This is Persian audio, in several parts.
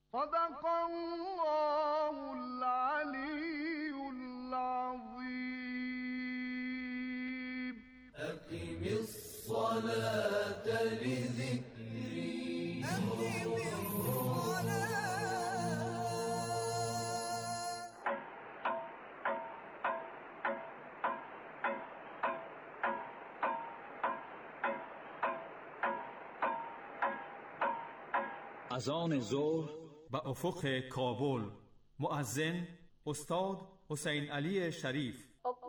صدق الله العلي العظيم. أقم الصلاة لذكري. أقم الصلاة. اذان ظهر به افق کابل. مؤذن استاد حسین علی شریف.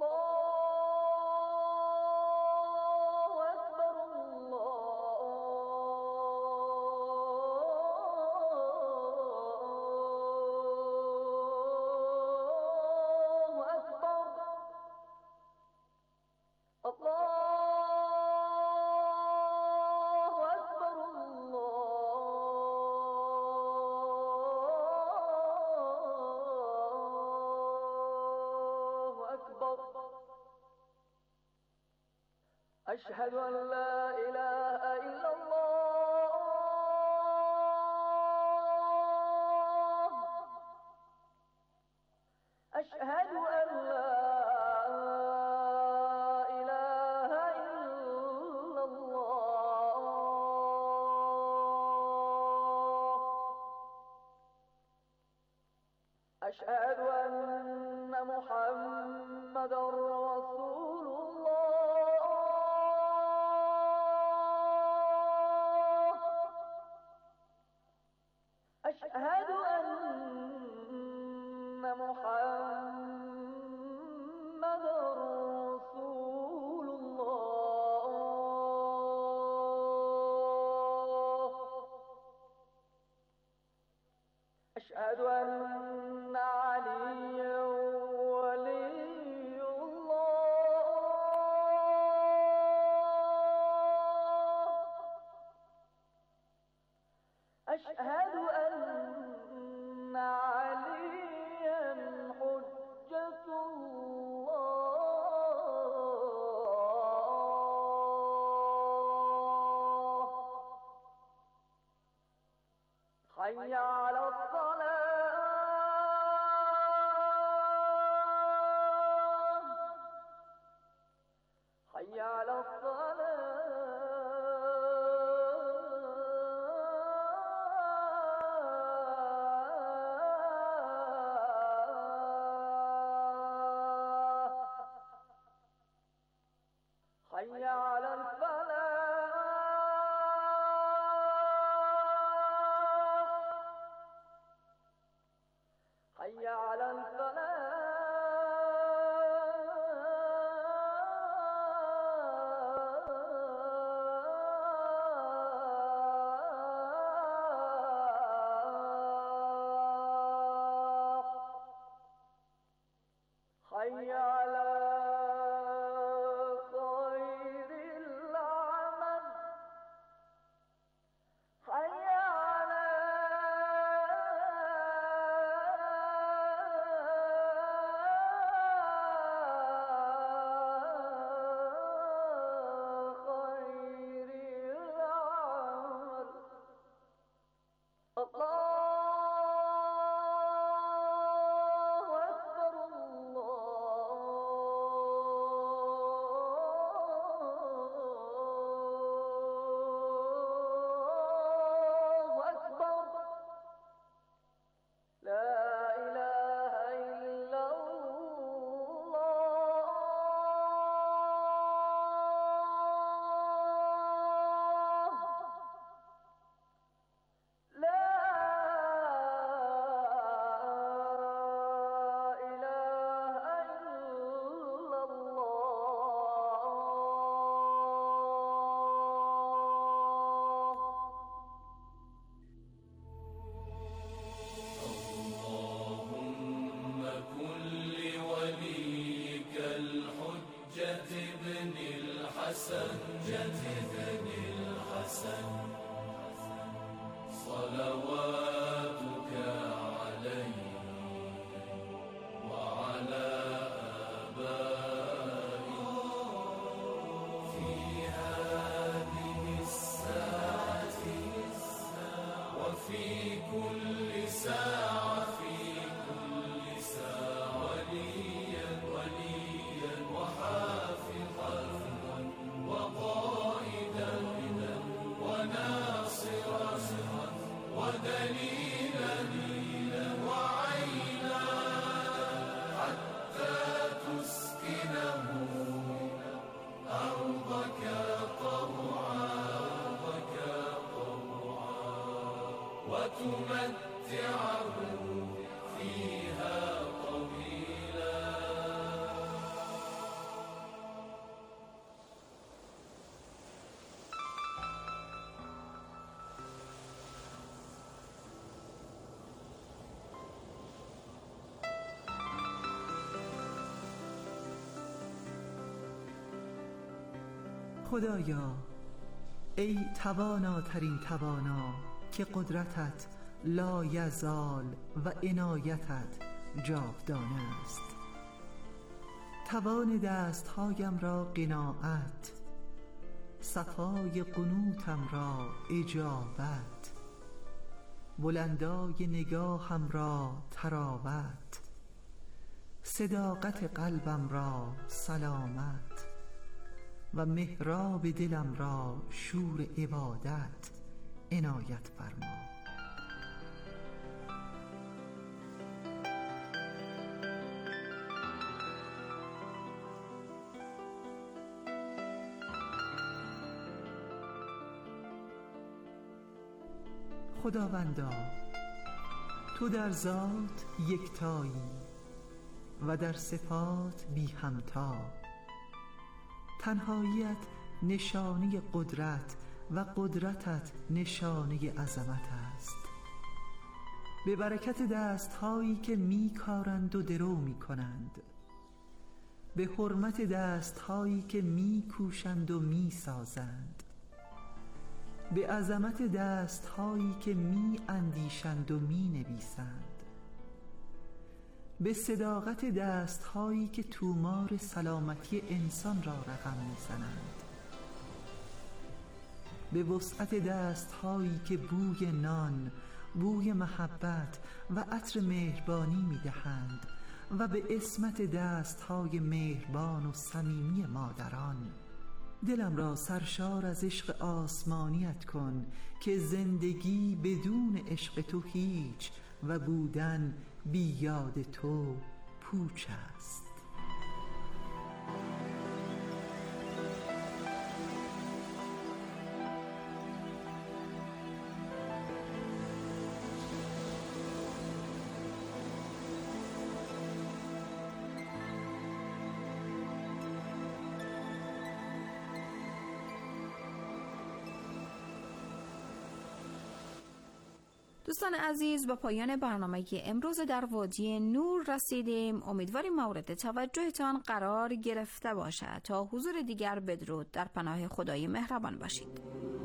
أشهد أن لا إله إلا الله. أشهد أن لا إله إلا الله. أشهد أن محمد رسول الله. أشهد أن محمد رسول الله. أشهد أن عليا ولي الله. أشهد أن عليا حجة الله. حي على الصلاة. حي على الصلاة. حي على الفلاح. حي على الفلاح. في كل ساعة في كل ساعة وليا وحافظا وقائدا وناصرا ودليلا وعينا حتى تسكنه أرضك طوعا وتمتعه فيها طويلا. خدایا، ای تواناترین توانا که قدرتت لا یزال و عنایتت جاودانه است. توان دستهایم را قناعت، صفای قنوتم را اجابت، بلندای نگاهم را تراوت، صداقت قلبم را سلامت و محراب دلم را شور عبادت عنایت فرما. خداوندا، تو در ذات یکتایی و در صفات بی همتا. تنهاییت نشانه قدرت و قدرتت نشانه عظمت است. به برکت دستهایی که میکارند و درو میکنند، به حرمت دستهایی که میکوشند و میسازند، به عظمت دستهایی که میاندیشند و مینویسند، به صداقت دستهایی که تومار سلامتی انسان را رقم میزنند، به وسعت دستهایی که بوی نان، بوی محبت و عطر مهربانی میدهند و به عصمت دستهای مهربان و صمیمی مادران. دلم را سرشار از عشق آسمانیت کن که زندگی بدون عشق تو هیچ و بودن بی یاد تو پوچ است. دوستان عزیز، به پایان برنامه امروز در وادی نور رسیدیم. امیدواریم مورد توجهتان قرار گرفته باشد. تا حضور دیگر بدرود، در پناه خدای مهربان باشید.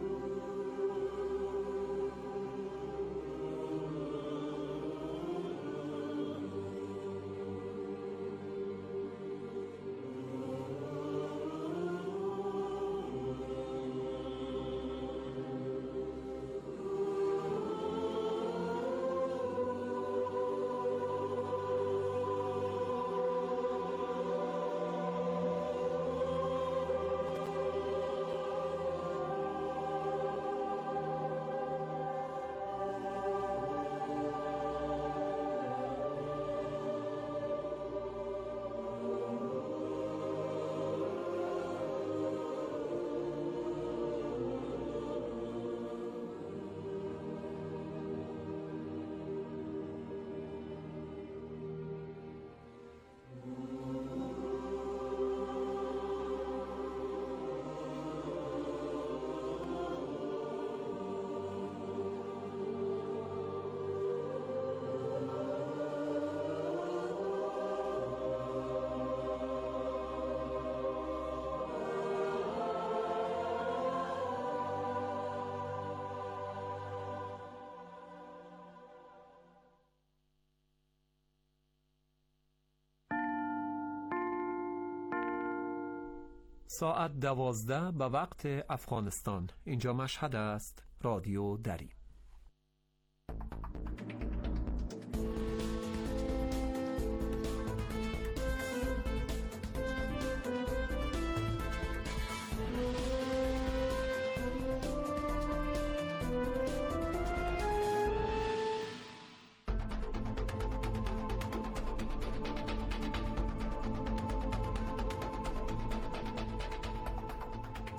ساعت 12 به وقت افغانستان. اینجا مشهد است. رادیو دری.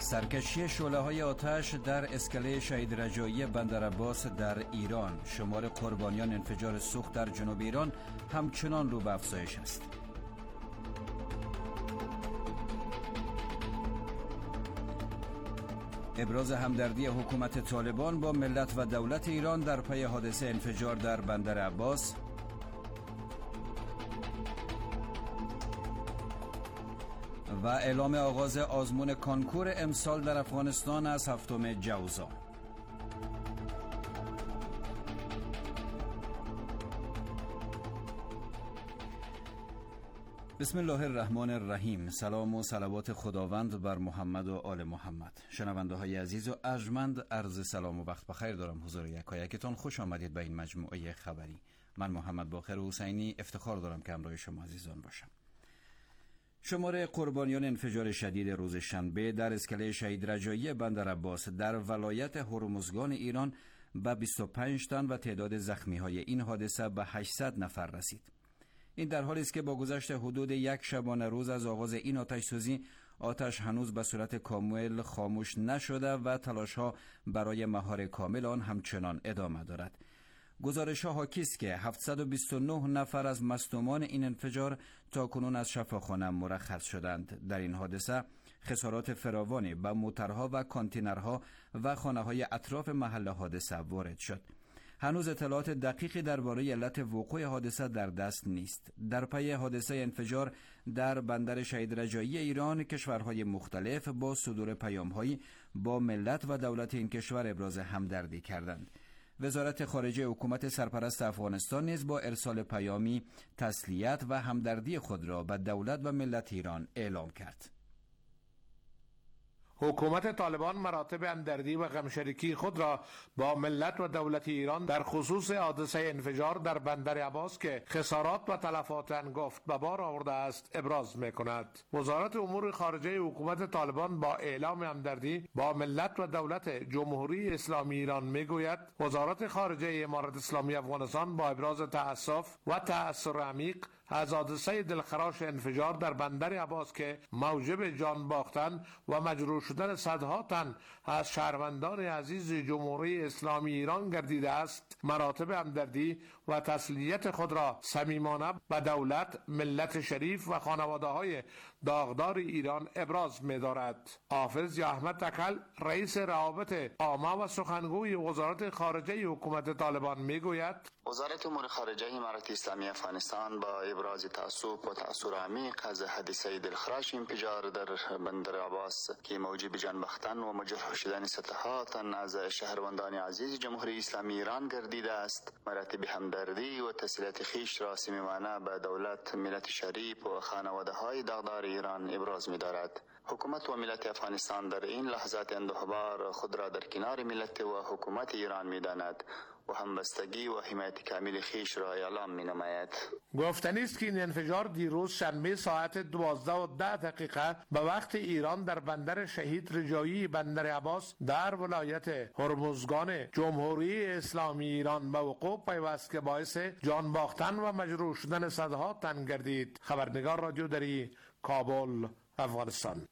سرکشی شعله‌های آتش در اسکله شهید رجایی بندر عباس در ایران. شمار قربانیان انفجار سوخت در جنوب ایران همچنان رو به افزایش است. ابراز همدردی حکومت طالبان با ملت و دولت ایران در پی حادثه انفجار در بندر عباس. و اعلام آغاز آزمون کانکور امسال در افغانستان از 7 جوزا. بسم الله الرحمن الرحیم. سلام و صلوات خداوند بر محمد و آل محمد. شنونده های عزیز و ارجمند، عرض سلام و وقت بخیر دارم حضور یکایکتان. خوش آمدید به این مجموعه خبری. من محمد باقر حسینی افتخار دارم که همراه شما عزیزان باشم. شمار قربانیان انفجار شدید روز شنبه در اسکله شهید رجایی بندر عباس در ولایت هرمزگان ایران به 25 تن و تعداد زخمی‌های این حادثه به 800 نفر رسید. این در حالی است که با گذشت حدود یک شبانه روز از آغاز این آتش‌سوزی، آتش هنوز به صورت کامل خاموش نشده و تلاش‌ها برای مهار کامل آن همچنان ادامه دارد. گزارش‌ها حاکی است که 729 نفر از مصدومان این انفجار تاکنون از شفاخانه مرخص شدند. در این حادثه خسارات فراوانی به موترها و کانتینرها و خانه‌های اطراف محل حادثه وارد شد. هنوز اطلاعات دقیقی درباره علت وقوع حادثه در دست نیست. در پی حادثه انفجار در بندر شهید رجایی ایران، کشورهای مختلف با صدور پیام‌هایی با ملت و دولت این کشور ابراز همدردی کردند. وزارت خارجه حکومت سرپرست افغانستان نیز با ارسال پیامی تسلیت و همدردی خود را به دولت و ملت ایران اعلام کرد. حکومت طالبان مراتب همدردی و غمشریکی خود را با ملت و دولت ایران در خصوص حادثه انفجار در بندر عباس که خسارات و تلفات هنگفت به بار آورده است ابراز می‌کند. وزارت امور خارجه حکومت طالبان با اعلام همدردی با ملت و دولت جمهوری اسلامی ایران میگوید وزارت خارجه امارت اسلامی افغانستان با ابراز تأسف و تأثر عمیق از حادثه دلخراش انفجار در بندر عباس که موجب جان باختن و مجروح شدن صدها تن از شهروندان عزیز جمهوری اسلامی ایران گردیده است، مراتب همدردی و تسلیت خود را صمیمانه به دولت، ملت شریف و خانواده‌های داغدار ایران ابراز می‌دارد. حافظ احمد تکل، رئیس روابط عامه و سخنگوی وزارت خارجه حکومت طالبان میگوید وزارت امور خارجه امارت اسلامی افغانستان با ابراز تأسف و تأثر عمیق از حادثه دلخراش انفجار در بندر عباس که موجب جان باختن و مجروح شدن صدها تن از شهروندان عزیز جمهوری اسلامی ایران گردیده است، مراتب همدردی و تسلیت خویش را صمیمانه به دولت، ملت شریف و خانواده‌های داغدار ایران ابراز می‌دارد. حکومت و ملت افغانستان در این لحظات اندوهبار خود را در کنار ملت و حکومت ایران می‌داند و همبستگی و حمایت کامل خویش را اعلام می‌نماید. گفتنی است که این انفجار دیروز شنبه ساعت 12:10 به وقت ایران در بندر شهید رجایی بندر عباس در ولایت هرمزگان جمهوری اسلامی ایران به وقوع پیوست که باعث جان باختن و مجروح شدن صدها تن گردید. خبرنگار رادیو دری، کابل، افغانستان.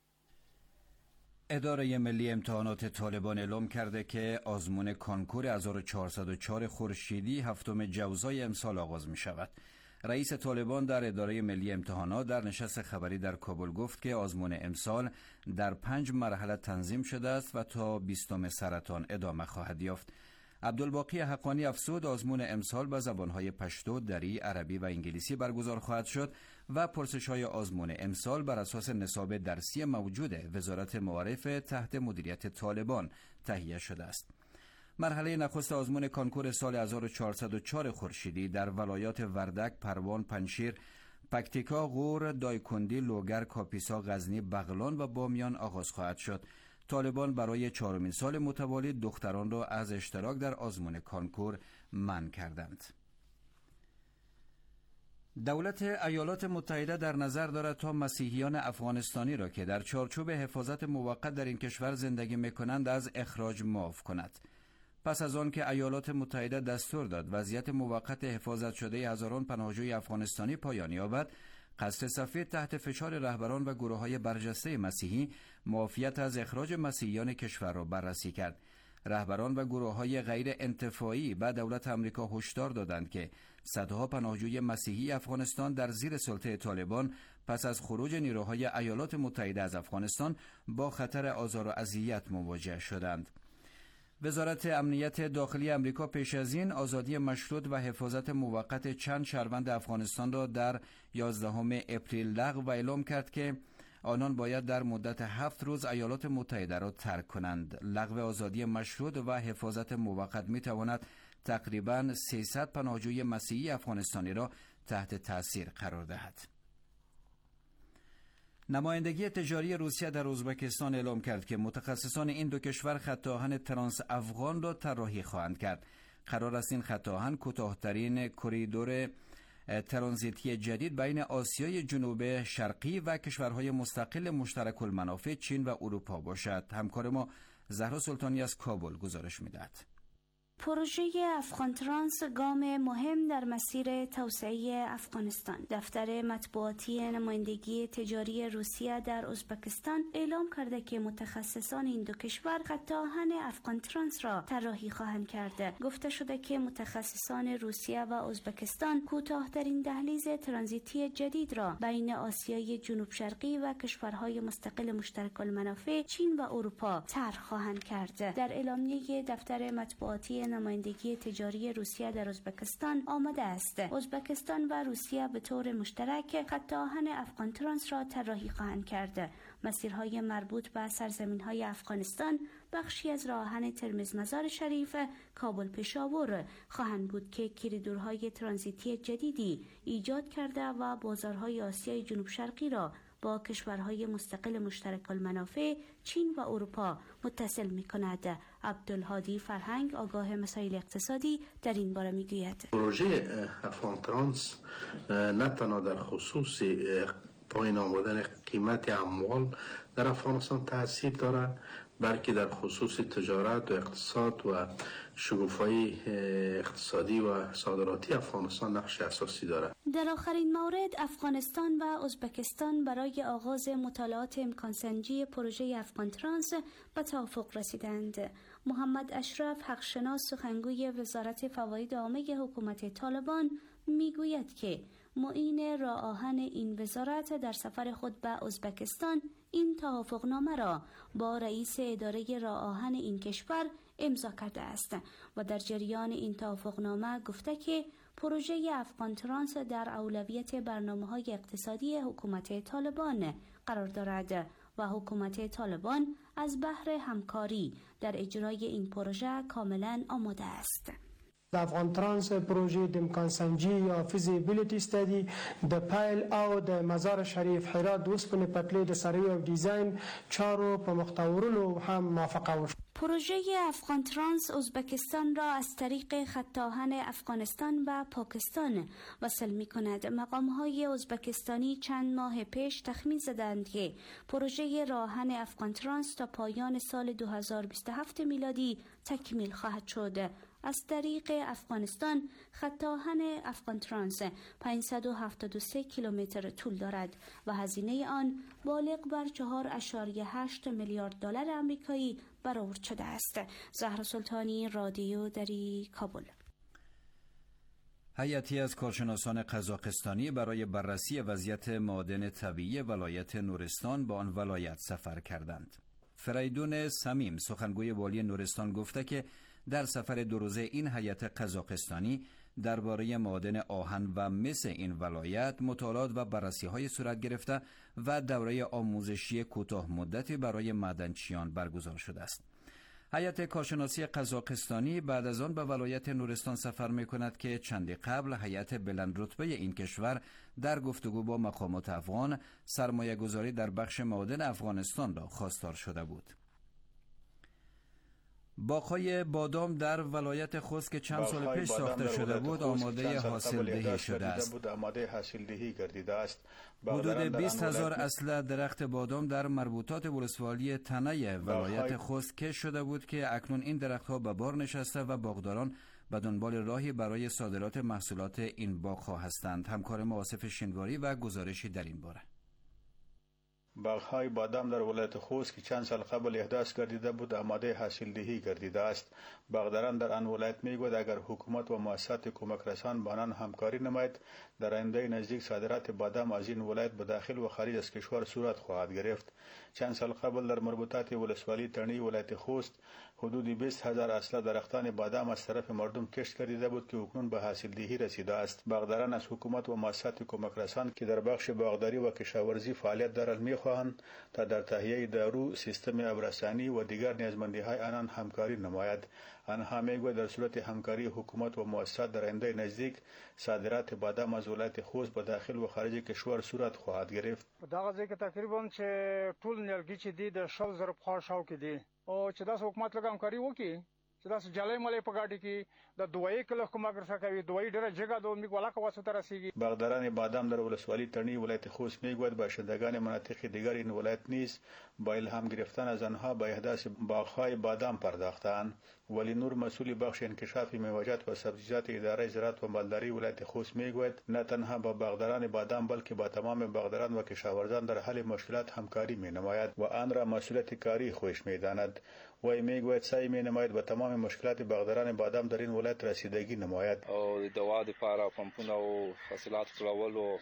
اداره ملی امتحانات طالبان اعلام کرده که آزمون کانکور 1404 خورشیدی 7 جوزای امسال آغاز می شود. رئیس طالبان در اداره ملی امتحانات در نشست خبری در کابل گفت که آزمون امسال در 5 مرحله تنظیم شده است و تا 20 سرطان ادامه خواهد یافت. عبدالباقی حقانی افزود آزمون امسال به زبانهای پشتو، دری، عربی و انگلیسی برگزار خواهد شد و پرسش‌های آزمون امسال بر اساس نصاب درسی موجود وزارت معارف تحت مدیریت طالبان تهیه شده است. مرحله نخست آزمون کانکور سال 1404 خورشیدی در ولایات وردک، پروان، پنجشیر، پکتیکا، غور، دایکندی، لوگر، کاپیسا، غزنی، بغلان و بامیان آغاز خواهد شد. طالبان برای 4مین سال متوالی دختران را از اشتراک در آزمون کانکور منع کردند. دولت ایالات متحده در نظر دارد تا مسیحیان افغانستانی را که در چارچوب حفاظت موقت در این کشور زندگی می‌کنند از اخراج معاف کند. پس از آن که ایالات متحده دستور داد وضعیت موقت حفاظت شده هزاران پناهجوی افغانستانی پایان یابد، قصر سفید تحت فشار رهبران و گروه‌های برجسته مسیحی معافیت از اخراج مسیحیان کشور را بررسی کرد. رهبران و گروه‌های غیر انتفاعی به دولت آمریکا هشدار دادند که صدها پناهجوی مسیحی افغانستان در زیر سلطه طالبان پس از خروج نیروهای ایالات متحده از افغانستان با خطر آزار و اذیت مواجه شدند. وزارت امنیت داخلی آمریکا پیش از این آزادی مشروط و حفاظت موقت چند شهروند افغانستان را در 11 اپریل لغو و اعلام کرد که آنان باید در مدت 7 روز ایالات متحده را ترک کنند. لغو آزادی مشروط و حفاظت موقت می تواند تقریباً 300 پناهجوی مسیحی افغانستانی را تحت تاثیر قرار دهد. نمایندگی تجاری روسیه در ازبکستان اعلام کرد که متخصصان این دو کشور خط آهن ترانس افغان را طراحی خواهند کرد. قرار است این خط آهن کوتاه‌ترین کریدور ترانزیتی جدید بین آسیای جنوب شرقی و کشورهای مستقل مشترک المنافع چین و اروپا باشد. همکار ما زهرا سلطانی از کابل گزارش می‌دهد. پروژه افغان ترانس گام مهم در مسیر توسعه افغانستان. دفتر مطبوعاتی نمایندگی تجاری روسیه در ازبکستان اعلام کرده که متخصصان این دو کشور خط آهن افغان ترانس را طراحی خواهند کرد. گفته شده که متخصصان روسیه و ازبکستان کوتاه‌ترین دهلیز ترانزیتی جدید را بین آسیای جنوب شرقی و کشورهای مستقل مشترک المنافع چین و اروپا طرح خواهند کرد. در اعلامیه دفتر مطبوعاتی نمایندگی تجاری روسیه در ازبکستان آمده است ازبکستان و روسیه به طور مشترک خط آهن افغان ترانس را طراحی خواهند کرد. مسیرهای مربوط به سرزمین‌های افغانستان بخشی از راه آهن ترمز مزار شریف کابل پشاور خواهند بود که کریدورهای ترانزیتی جدیدی ایجاد کرده و بازارهای آسیای جنوب شرقی را با کشورهای مستقل مشترک المنافع چین و اروپا متصل می‌کند. عبدالهادی فرهنگ آگاه مسائل اقتصادی در این باره می‌گوید. پروژه افغان ترانس نه تنها در خصوص پایین آمدن قیمت اموال در افغانستان تاثیر دارد، بلکه در خصوص تجارت و اقتصاد و شگوفایی اقتصادی و صادراتی افغانستان نقش اساسی دارد. در آخرین مورد افغانستان و ازبکستان برای آغاز مطالعات امکانسنجی پروژه افغان ترانس به توافق رسیدند. محمد اشرف حقشناس سخنگوی وزارت فواید عامه حکومت طالبان میگوید که معین راه آهن این وزارت در سفر خود به ازبکستان این توافقنامه را با رئیس اداره راه آهن این کشور امضا کرده است و در جریان این توافقنامه گفته که پروژه افغان ترانس در اولویت برنامه‌های اقتصادی حکومت طالبان قرار دارد و حکومت طالبان از بهر همکاری در اجرای این پروژه کاملا آماده است. د افغان ترانس پروژې د امکان سنجي یا فیزیبیلیټي استادي د پایل او د مزار شریف هرات د اوسپنې پټلۍ د سروې او ډیزاین چارو په مختورولو هم موافقه وشوه. پروژه افغان ترانس ازبکستان را از طریق خط آهن افغانستان و پاکستان وصل می کند. مقام‌های ازبکستانی چند ماه پیش تخمین زدند که پروژه راه آهن افغان ترانس تا پایان سال 2027 میلادی تکمیل خواهد شد. از طریق افغانستان خط آهن افغان ترانس 573 کیلومتر طول دارد و هزینه آن بالغ بر 4.8 میلیارد دلار آمریکایی برآورد شده است. زهرا سلطانی، رادیو دری، کابل. هیئتی از کارشناسان قزاقستانی برای بررسی وضعیت معادن طبیعی ولایت نورستان به آن ولایت سفر کردند. فریدون صمیم سخنگوی والی نورستان گفته که در سفر 2 روزه این هیئت قزاقستانی درباره معادن آهن و مس این ولایت مطالعات و بررسی‌های صورت گرفته و دوره آموزشی کوتاه مدتی برای معدنچیان برگزار شده است. هیئت کارشناسی قزاقستانی بعد از آن به ولایت نورستان سفر می‌کند که چندی قبل هیئت بلند رتبه این کشور در گفتگو با مقامات افغان سرمایه‌گذاری در بخش معادن افغانستان را خواستار شده بود. باغ‌های بادام در ولایت خوست که چند سال پیش ساخته شده بود آماده حاصلدهی شده است. حدود 20,000 اصل درخت بادام در مربوطات ولسوالی تنه ولایت خوست کشت شده بود که اکنون این درخت‌ها به بار نشسته و باغداران به دنبال راهی برای صادرات محصولات این باغ‌ها هستند. همکار ما آصف شینواری و گزارشی در این باره. باغ‌های بادام در ولایت خوست که چند سال قبل احداث گردیده بود آماده حاصل دهی گردیده است. باغداران در آن ولایت میگوید اگر حکومت و مؤسسات کمک رسان با آنان همکاری نماید در آینده نزدیک صادرات بادام از این ولایت به داخل و خارج از کشور صورت خواهد گرفت. چند سال قبل در مربوطات ولسوالی ترنی ولایت خوست حدود 20,000 اصله درختان بادام از طرف مردم کشت گردیده بود که اکنون به حاصل دهی رسیده است. باغداران از حکومت و مؤسسات کمک رسان که در بخش باغداری و کشاورزی فعالیت دارند می‌خواهند تا در تهیه دارو، سیستم آبرسانی و دیگر نیازمندی‌های آنان همکاری نماید. آنها میگویند در صورت همکاری حکومت و مؤسسات در آینده نزدیک صادرات بادام از ولایت خوست به داخل و خارج کشور صورت خواهد گرفت. دا غزه کې تقریبا چې ټول نیالګي چې دی د 100,000 په شاو کې دی او چې داس حکومت لګ همکاري وکړي چې داس جلای ملي په ګاډي کې د دوی کله کومه ګرځا کوي دوی ډېر جګه دوه میګ ولا کواسو تر رسیږي. باغداران بادام در ولسوالی ترنی ولایت خوست میگوید باشندگان مناطق دیگر این ولایت نیز با الهام گرفتن از آنها به احداث باغ‌های بادام پرداختند. ولی نور مسئول بخش انکشاف میوه‌جات و سبزیجات اداره زراعت و مالداری ولایت خوست میگوید نه تنها با باغداران بادام بلکه با تمام باغداران و کشاورزان در حل مشکلات همکاری مینماید و آن را مسئولیت کاری خودش میداند. و میگوید سعی مینماید به تمام مشکلات باغداران بادام در این ولایت رسیدگی نماید. او دوا د پاره پمپونه او حاصلات ټولول او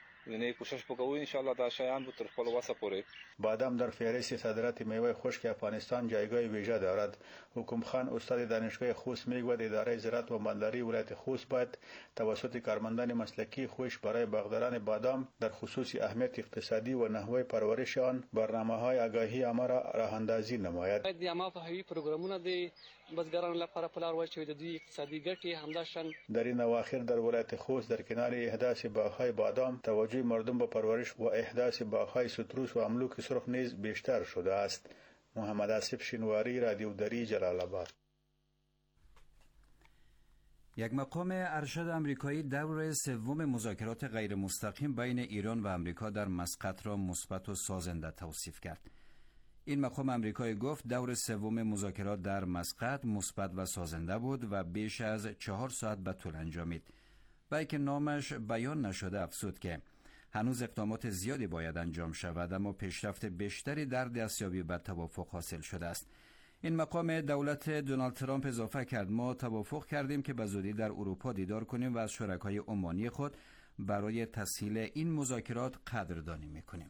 نه کوشش وکړو ان شاء الله دا شیان به تر خپل وسه پورې. بادام در فهرست صادرات میوه خشک افغانستان جایگاه ویژه دارد. حکم خان استاد دانشگاه خوست میگوید اداره زراعت و مالداری ولایت خوست باید توسط کارمندان مسلکی خوش برای باغداران بادام در خصوص اهمیت اقتصادی و نحوه پرورش آن برنامه‌های آگاهی عامه را راهاندازی نماید. د عامه فهمي پروګرامونه د بزګرانو لپاره پلان واچوي د دوی اقتصادي ګټې همداشان. در این اواخر در ولایت خوست در کنار احداث باغ‌های بادام توجه مردم به پرورش و احداث باغ‌های ستروس و املوک سرخ نیز بیشتر شده است. محمد آصف شینواری، رادیو دری، جلال آباد. یک مقام ارشد آمریکایی دور سوم مذاکرات غیر مستقیم بین ایران و آمریکا در مسقط را مثبت و سازنده توصیف کرد. این مقام آمریکایی گفت دور سوم مذاکرات در مسقط مثبت و سازنده بود و بیش از 4 ساعت به طول انجامید. با اینکه نامش بیان نشده افزود که هنوز اقدامات زیادی باید انجام شود اما پیشرفت بیشتری در دستیابی به توافق حاصل شده است. این مقام دولت دونالد ترامپ اضافه کرد ما توافق کردیم که به زودی در اروپا دیدار کنیم و از شرکای عمانی خود برای تسهیل این مذاکرات قدردانی میکنیم.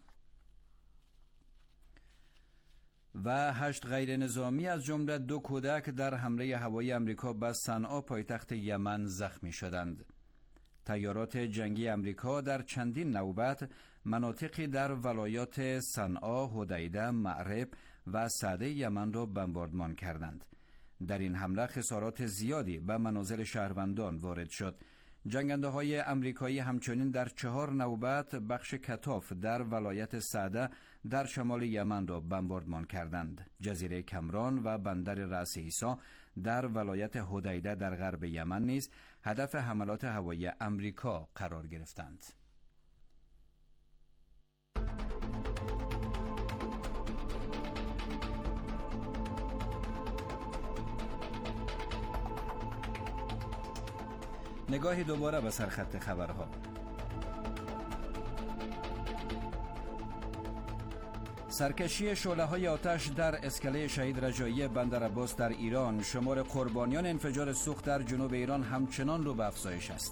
و 8 غیر نظامی از جمله 2 کودک در حمله هوایی آمریکا به صنعا پایتخت یمن زخمی شدند. تیارات جنگی آمریکا در چندین نوبت مناطقی در ولایات صنعا، حدیده، مأرب و سعده یمن را بمباردمان کردند. در این حمله خسارات زیادی به منازل شهروندان وارد شد. جنگنده های آمریکایی همچنین در 4 نوبت بخش کتاف در ولایت سعده در شمال یمن را بمباردمان کردند. جزیره کمران و بندر رأس عیسی در ولایت حدیده در غرب یمن نیز هدف حملات هوایی آمریکا قرار گرفتند. نگاهی دوباره به سرخط خبرها. سرکشی شعله‌های آتش در اسکله شهید رجایی بندر عباس در ایران، شمار قربانیان انفجار سوخت در جنوب ایران همچنان رو به افزایش است.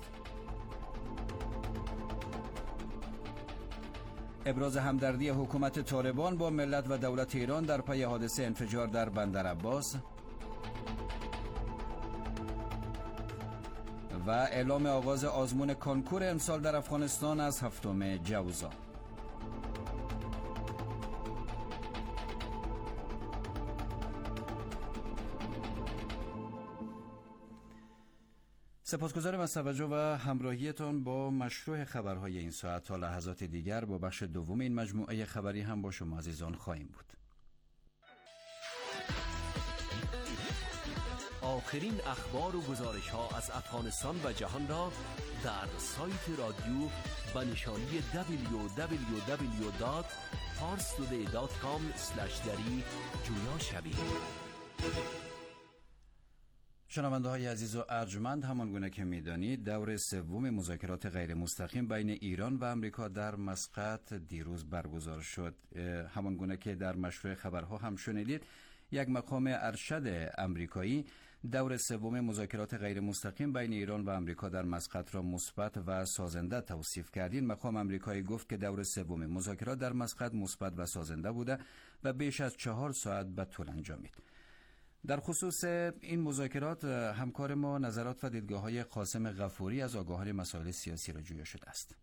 ابراز همدردی حکومت طالبان با ملت و دولت ایران در پی حادثه انفجار در بندر عباس و اعلام آغاز آزمون کنکور امسال در افغانستان از 7 جوزا. سپاسگزارم از توجه و همراهیتان با مشروع خبرهای این ساعت. تا لحظات دیگر با بخش دوم این مجموعه خبری هم با شما عزیزان خواهیم بود. آخرین اخبار و گزارش ها از افغانستان و جهان را در سایت رادیو به نشانی www.parstoday.com/dari جویا شوید. شنونده های عزیز و ارجمند، همان گونه که میدانید دور سوم مذاکرات غیر مستقیم بین ایران و امریکا در مسقط دیروز برگزار شد. همان گونه که در مشروع خبرها هم شنیدید، یک مقام ارشد امریکایی دور سوم مذاکرات غیر مستقیم بین ایران و امریکا در مسقط را مثبت و سازنده توصیف کرد. این مقام امریکایی گفت که دور سوم مذاکرات در مسقط مثبت و سازنده بوده و بیش از 4 ساعت به طول انجامید. در خصوص این مذاکرات همکار ما نظرات و دیدگاه‌های قاسم غفوری از آگاهان مسائل سیاسی را جویا شده است.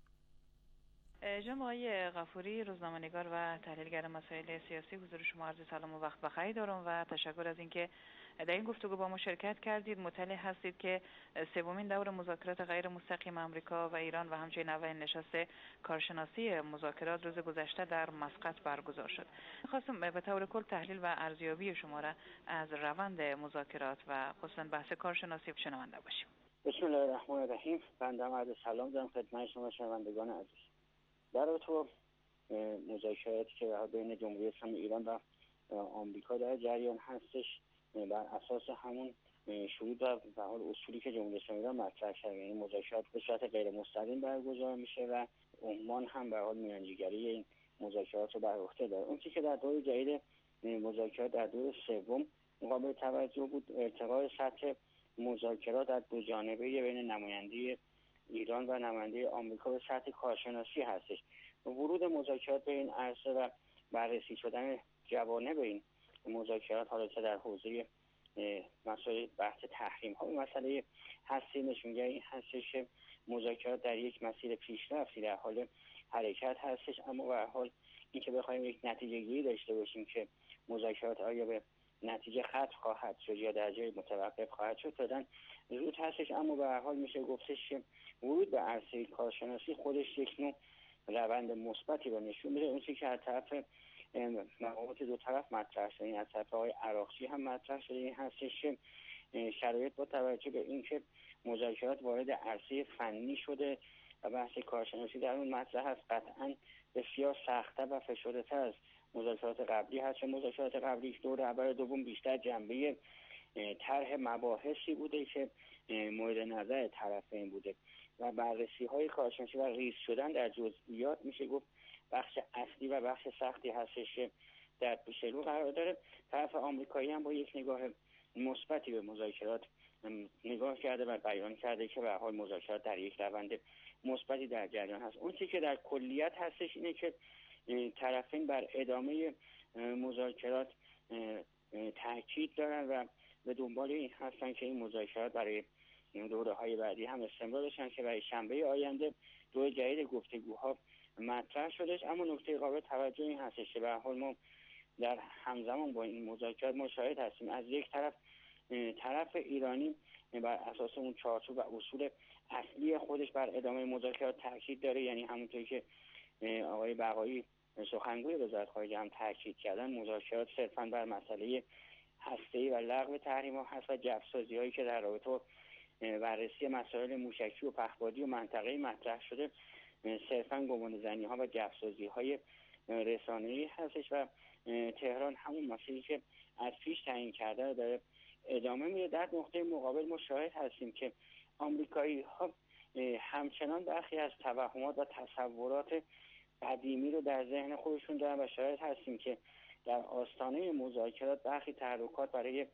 جناب آقای غفوری، روزنامه‌نگار و تحلیلگر مسائل سیاسی، حضور شما عرض سلام و وقت بخیر دارم و تشکر از اینکه در این گفتگو با ما شرکت کردید. مطلع هستید که سومین دور مذاکرات غیر مستقیم امریکا و ایران و همچنین اولین نشست کارشناسی مذاکرات روز گذشته در مسقط برگزار شد. خواستم به طور کل تحلیل و ارزیابی شما را از روند مذاکرات و خصوصا بحث کارشناسی شنونده باشیم. بسم الله الرحمن الرحیم. بنده عرض سلام دارم خدمت شما شنوندگان عزیز. در تو مذاکراتی که بین جمهوری اسلامی ایران و آمریکا در جریان هستش، بر اساس همون شروط و حال اصولی که جمهوری اسلامی ایران مطرح کرده، این مذاکرات به صورت غیر مستقیم برگزار میشه و عمان هم به حال میانجیگری این مذاکرات رو بر عهده داره. اون چیزی که در دور جدید مذاکرات در دور سوم قابل توجه بود، ارتقاء سطح مذاکرات در دو جانبه بین نماینده ایران و نماینده آمریکا به سطح کارشناسی هستش. ورود مذاکرات به این عرصه و بررسی شدن جوانب این مذاکرات، حالا چه در حوزه مسائل بحث تحریم ها و مسئله هستی، نشونگر این هستش که مذاکرات در یک مسیر پیشرفتی در حال حرکت هستش. اما به هر حال این که بخوایم یک نتیجه گیری داشته باشیم که مذاکرات آیا به نتیجه ختم خواهد شد یا در جای متوقف خواهد شد دادن زود هستش. اما به هر حال میشه گفتش که ورود به عرصه کارشناسی خودش یک نوع روند مثبتی رو نشون میده. اون چیزی که از طرف مقامات دو طرف مطرح شده، این از طرف آقای عراقچی هم مطرح شده، این هستش که شرایط با توجه به اینکه مذاکرات وارد عرصه فنی شده و بحث کارشناسی در اون مطرح هست، قطعاً بسیار سخت‌تر و فشرده‌تر از مذاکرات قبلی هست. مذاکرات قبلی دور اول دوم بیشتر جنبه طرح مباحثی بوده که مورد نظر طرفین بوده و بررسی‌های کارشناسی و ریز شدن در جزئیات میشه گفت بخش اصلی و بخش سختی هستش که در پیش رو قرار داره. طرف آمریکایی هم با یک نگاه مثبتی به مذاکرات نگاه کرده و بیان کرده که به هر حال مذاکرات در یک روند مثبتی در جریان هست. اون چیزی که در کلیت هستش اینه که طرفین بر ادامه مذاکرات تاکید دارن و به دنبال این هستن که این مذاکرات برای دوره‌های بعدی هم استمرار بشن که برای شنبه آینده دور جدید گفتگوها مطرح شدش. اما نکته قابل توجه این هستش که به هر حال ما در همزمان با این مذاکرات مشاهد هستیم از یک طرف ایرانی بر اساس اون چارچوب و اصول اصلی خودش بر ادامه مذاکرات تاکید داره، یعنی همونطوری که آقای بقایی سخنگوی وزارت خارجه هم تاکید کردن، مذاکرات صرفاً بر مسئله هسته‌ای و لغو تحریم‌ها هست و جف‌سازی‌هایی که در رابطه با بررسی مسائل موشکی و پهپادی و منطقه‌ای مطرح شده صرفاً گمانه‌زنی‌ها و جف‌سازی‌های رسانه‌ای هستش و تهران همون مسئله که از پیش تعیین کرده داره ادامه میده. در نقطه مقابل ما شاهد هستیم که آمریکایی‌ها همچنان برخی از توهمات و تصورات قدیمی رو در ذهن خودشون دارن و شاهد هستیم که در آستانه مذاکرات برخی تحرکات برای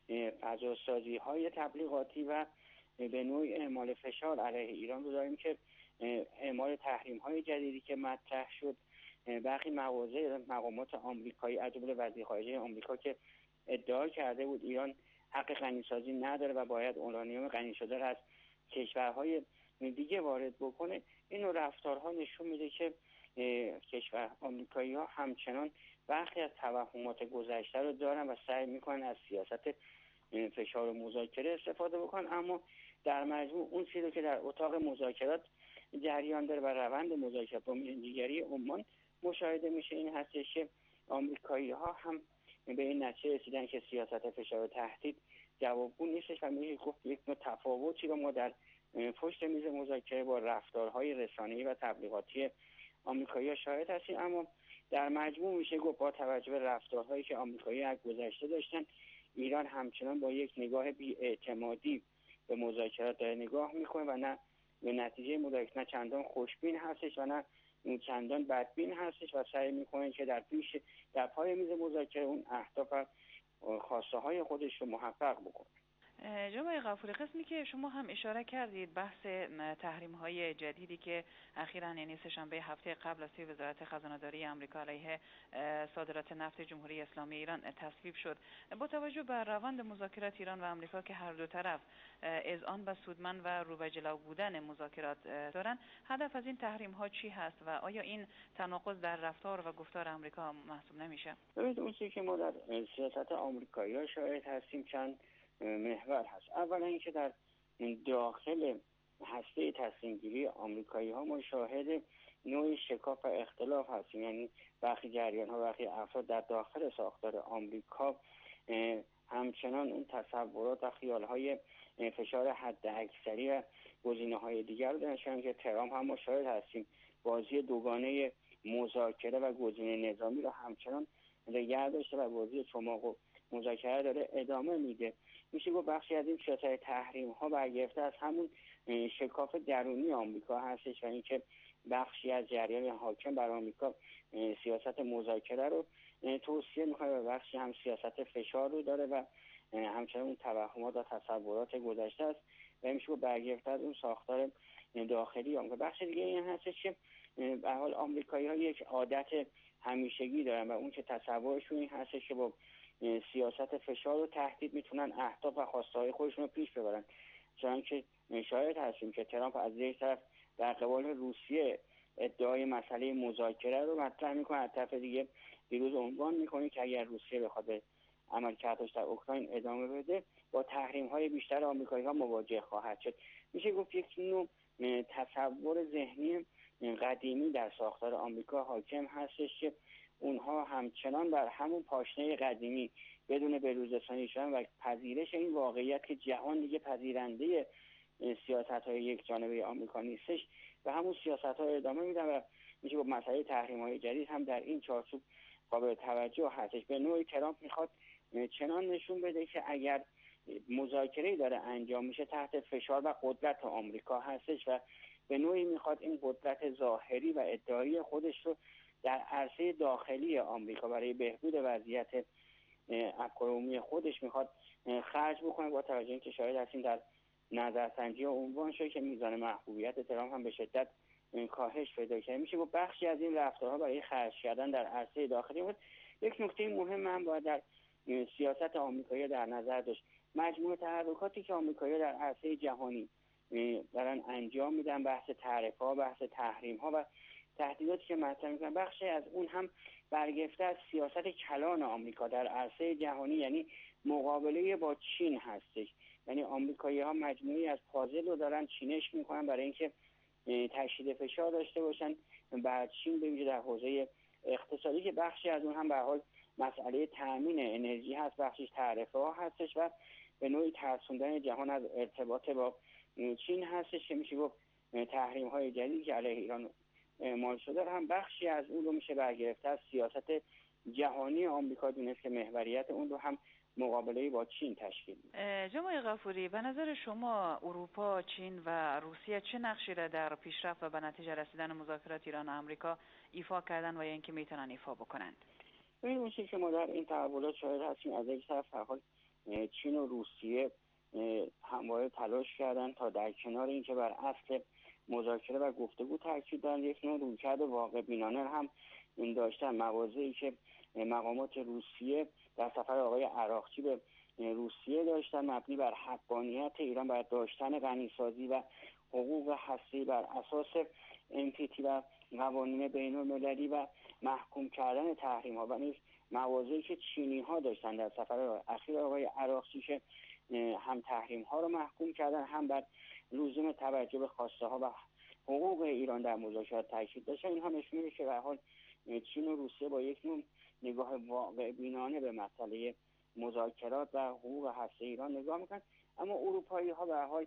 فضاسازی‌های تبلیغاتی و به نوعی اعمال فشار علیه ایران رو داریم که اعمال تحریم‌های جدیدی که مطرح شد، برخی مقامات آمریکایی از جمله وزیر خارجه آمریکا که ادعا کرده بود ایران حق غنیسازی نداره و باید اورانیوم غنی شده را از کشورهای دیگه وارد بکنه، این نوع رفتارها نشون میده که کشور آمریکایی‌ها همچنان برخی از توهمات گذشته رو دارن و سعی میکنن از سیاست فشار و مذاکره استفاده بکنن. اما در مجموع اون چیزی که در اتاق مذاکرات جریان داره و روند مذاکرات با میانجیگری عمان مشاهده میشه این هستش که آمریکایی‌ها هم به این نتیجه رسیدن که سیاست فشار و تهدید جوابگو نیستش و میشه گفت یک نوع تفاوتی رو ما در پشت میز مذاکره با رفتارهای رسانه‌ای و تبلیغاتی آمریکایی‌ها شاهد هستیم. اما در مجموع میشه گفت با توجه به رفتارهایی که آمریکایی‌ها از گذشته داشتن ایران همچنان با یک نگاه بی‌اعتمادی به مذاکرات داره نگاه میکنه و نه به نتیجه مذاکرات نه چندان خوشبین هستش و نه چندان بدبین هستش و سعی میکنه که در پای میز مذاکره اون اهداف و خواسته های خودش رو محقق بکنه. جناب غفوری، قسمی که شما هم اشاره کردید بحث تحریم های جدیدی که اخیراً یعنی سه‌شنبه هفته قبل از وزارت خزانه‌داری آمریکا علیه صادرات نفت جمهوری اسلامی ایران تصویب شد، با توجه به روند مذاکرات ایران و آمریکا که هر دو طرف اذعان به سودمند و رو به جلو بودن مذاکرات دارن، هدف از این تحریم ها چی هست و آیا این تناقض در رفتار و گفتار آمریکا محسوب نمیشه؟ ببینید اون چیزی که ما در سیاست آمریکایی‌ها شاهد هستیم چند محور هست. اولا اینکه در داخل هسته تصمیم گیری آمریکایی ها ما شاهد نوع شکاف و اختلاف هستیم، یعنی برخی جریان ها برخی افراد در داخل ساختار آمریکا همچنان اون تصورات و خیال های فشار حد اکثری و گزینه های دیگر رو دارن که ترامپ هم ما شاهد هستیم بازی دوگانه مذاکره و گزینه نظامی رو همچنان نگه داشته و بازی چماق و مذاکره داره ادامه میده. میشه گفت بخشی از این سیاست تحریم ها برگرفته از همون شکاف درونی آمریکا هستش و اینکه بخشی از جریان حاکم بر آمریکا سیاست مذاکره رو توصیه میکنه و بخشی هم سیاست فشار رو داره و همچنین اون توهمات و تصورات گذشته است و میشه گفت برگرفته از اون ساختار داخلی آمریکا. بخش دیگه این هستش که به حال آمریکایی‌ها یک عادت همیشگی دارن و اون که تصورشون این هستش که با سیاست فشار و تهدید میتونن اهداف و خواسته‌های خودشون رو پیش ببرن. چنانچه شاهد هستیم که ترامپ از یک طرف در قبال روسیه ادعای مسئله مذاکره رو مطرح میکنه، از طرف دیگه دیروز عنوان میکنه که اگر روسیه بخواد به عملکردش در اوکراین ادامه بده با تحریم‌های بیشتر آمریکایی‌ها مواجه خواهد شد. میشه گفت یک نوع تصور ذهنی قدیمی در ساختار آمریکا حاکم هستش که اونها همچنان بر همون پاشنه قدیمی بدون بروزرسانی شدن و پذیرش این واقعیت که جهان دیگه پذیرنده سیاست‌های یک جانبه آمریکا نیستش و همون سیاست‌ها ادامه میدن و میشه با مسئله تحریم‌های جدید هم در این چارچوب قابل توجه هستش. به نوعی ترامپ میخواد چنان نشون بده که اگر مذاکره‌ای داره انجام میشه تحت فشار و قدرت آمریکا هستش و به نوعی میخواد این قدرت ظاهری و ادعایی خودش رو در عرصه داخلی آمریکا برای بهبود وضعیت افکار عمومی خودش میخواد خرج بکنه. با توجه اینکه شاهد هستیم در نظرسنجی عنوان شده که میزان محبوبیت ترامپ هم به شدت کاهش پیدا کرده. میشه گفت بخشی از این رفتارها برای خرج کردن در عرصه داخلی بود. یک نکته مهم هم باید در سیاست آمریکایی در نظر داشت. مجموعه تحرکاتی که آمریکایی در عرصه جهانی دارن انجام میدن، بحث تعرفه‌ها، بحث تحریم‌ها و تهدیداتی که مطرح میکنن، بخشی از اون هم برگرفته از سیاست کلان آمریکا در عرصه جهانی، یعنی مقابله با چین هستش. یعنی آمریکایی‌ها مجموعی از پازل رو دارن چینش میکنن برای اینکه تشدید فشار داشته باشن بر چین، به ویژه در حوزه اقتصادی که بخشی از اون هم به حال مسئله تامین انرژی هست، بخشش تعرفه‌ها هستش و به نوعی ترسوندن جهان از ارتباط با چین هستش که میشه گفت تحریم‌های جدیدی که علیه ایران اعمال شده هم بخشی از اون رو میشه برگرفته از سیاست جهانی آمریکا دونست که محوریت اون رو هم مقابله با چین تشکیل میده. جناب غفوری، به نظر شما اروپا، چین و روسیه چه نقشی را در پیشرفت و به نتیجه رسیدن مذاکرات ایران و آمریکا ایفا کردن و یا اینکه میتونن ایفا بکنند؟ این اون چیزی که ما در این تحولات شاهد هستیم، از یک طرف هر حال چین و روسیه همواره تلاش کردن تا در کنار اینکه بر اصل مذاکره و گفتگو تاکید دارن، یک نوع رویکرد واقع بینانه هم این داشتن. مواضعی که مقامات روسیه در سفر آقای عراقچی به روسیه داشتن مبنی بر حقانیت ایران بر داشتن غنیسازی و حقوق هستی بر اساس NPT و قوانین بین‌المللی و محکوم کردن تحریم‌ها و نیز مواضعی که چینی‌ها داشتن در سفر اخیر آقای عراقچی که هم تحریم‌ها رو محکوم کردن هم بر لزوم توجه به خواسته‌ها و حقوق ایران در مذاکرات تاکید داشتن. اینها نشون میده که به هر حال چین و روسیه با یک نوع نگاه واقع بینانه به مسئله مذاکرات و حقوق هسته ایران نگاه میکنن، اما اروپایی‌ها به هر حال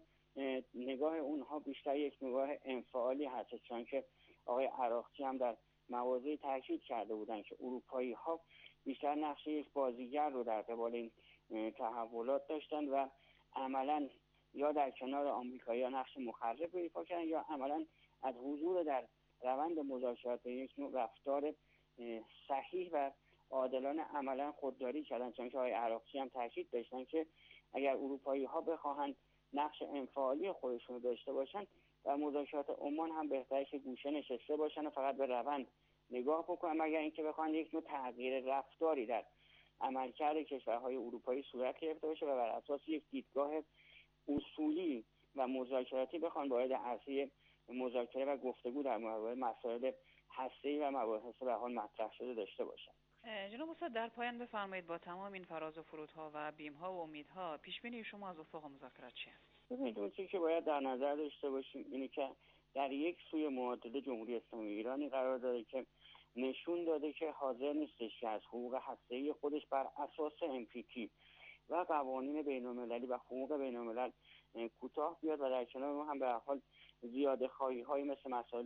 نگاه اونها بیشتر یک نگاه انفعالی هست، چون که آقای عراقچی هم در مواضعی تاکید کرده بودن که اروپایی‌ها بیشتر نقش یک بازیگر رو در قبال این تحولات داشتن و عملا یا در کنار آمریکایی‌ها نقش مخرب ایفا کردن یا عملا از حضور در روند مذاکرات یک نوع رفتار صحیح و عادلانه عملا خودداری کردن، چون که آقای عراقچی هم تاکید داشتن که اگر اروپایی‌ها بخواهند نقش انفعالی خودشون رو داشته باشن در مذاکرات عمان هم بهتره که گوشه نشسته باشن و فقط به روند نگاه بکنن، مگر اینکه بخوان یک نوع تغییر رفتاری در عملکرد کشورهای اروپایی صورت گرفته باشه و بر اساس یک دیدگاه اصولی و مذاکراتی بخوان وارد عرصه مذاکره و گفتگو در مورد مسائل هسته‌ای و مباحث به حال مطرح شده داشته باشن. جناب استاد در پایان بفرمایید با تمام این فراز و فرودها و بیمها و امیدها پیش بینی شما از افق مذاکرات چیه؟ ببینید اون چیزی که باید در نظر داشته باشیم اینه که در یک سوی معادله جمهوری اسلامی ایرانی قرار داره که نشون داده که حاضر نیستش که از حقوق هسته‌ای خودش بر اساس NPT و قوانین بین‌المللی و حقوق بین‌الملل کوتاه بیاد و در کنار ما هم به هر حال زیاده خواهی‌های مثل مسائل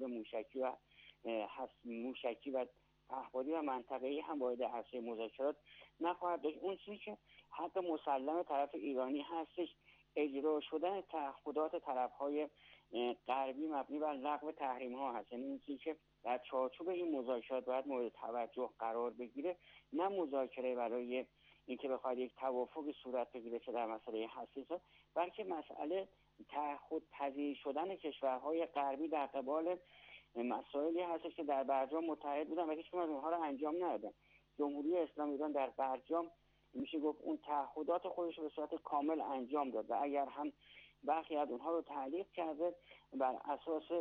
موشکی و احوادی و منطقه‌ای هم وارد عرصه مذاکرات نخواهد داشت. اون چیزی که حتی مسلم طرف ایرانی هستش اجرا شدن تعهدات طرف‌های غربی مبنی بر لغو تحریم‌ها هست. یعنی این چیزی که در چارچوب این مذاکرات باید مورد توجه قرار بگیره، نه مذاکره برای اینکه بخواد یک توافقی صورت بگیره که در مسئله حساس، بلکه مسئله تعهد پذیر شدن کشورهای غربی در قبال مسائلی هست که در برجام متحد بودن و هیچ کدوم از اونها رو انجام ندادن. جمهوری اسلامی ایران در برجام میشه گفت اون تعهدات خودش رو به صورت کامل انجام داد و اگر هم برخی از اونها رو تعلیق کرده بر اساس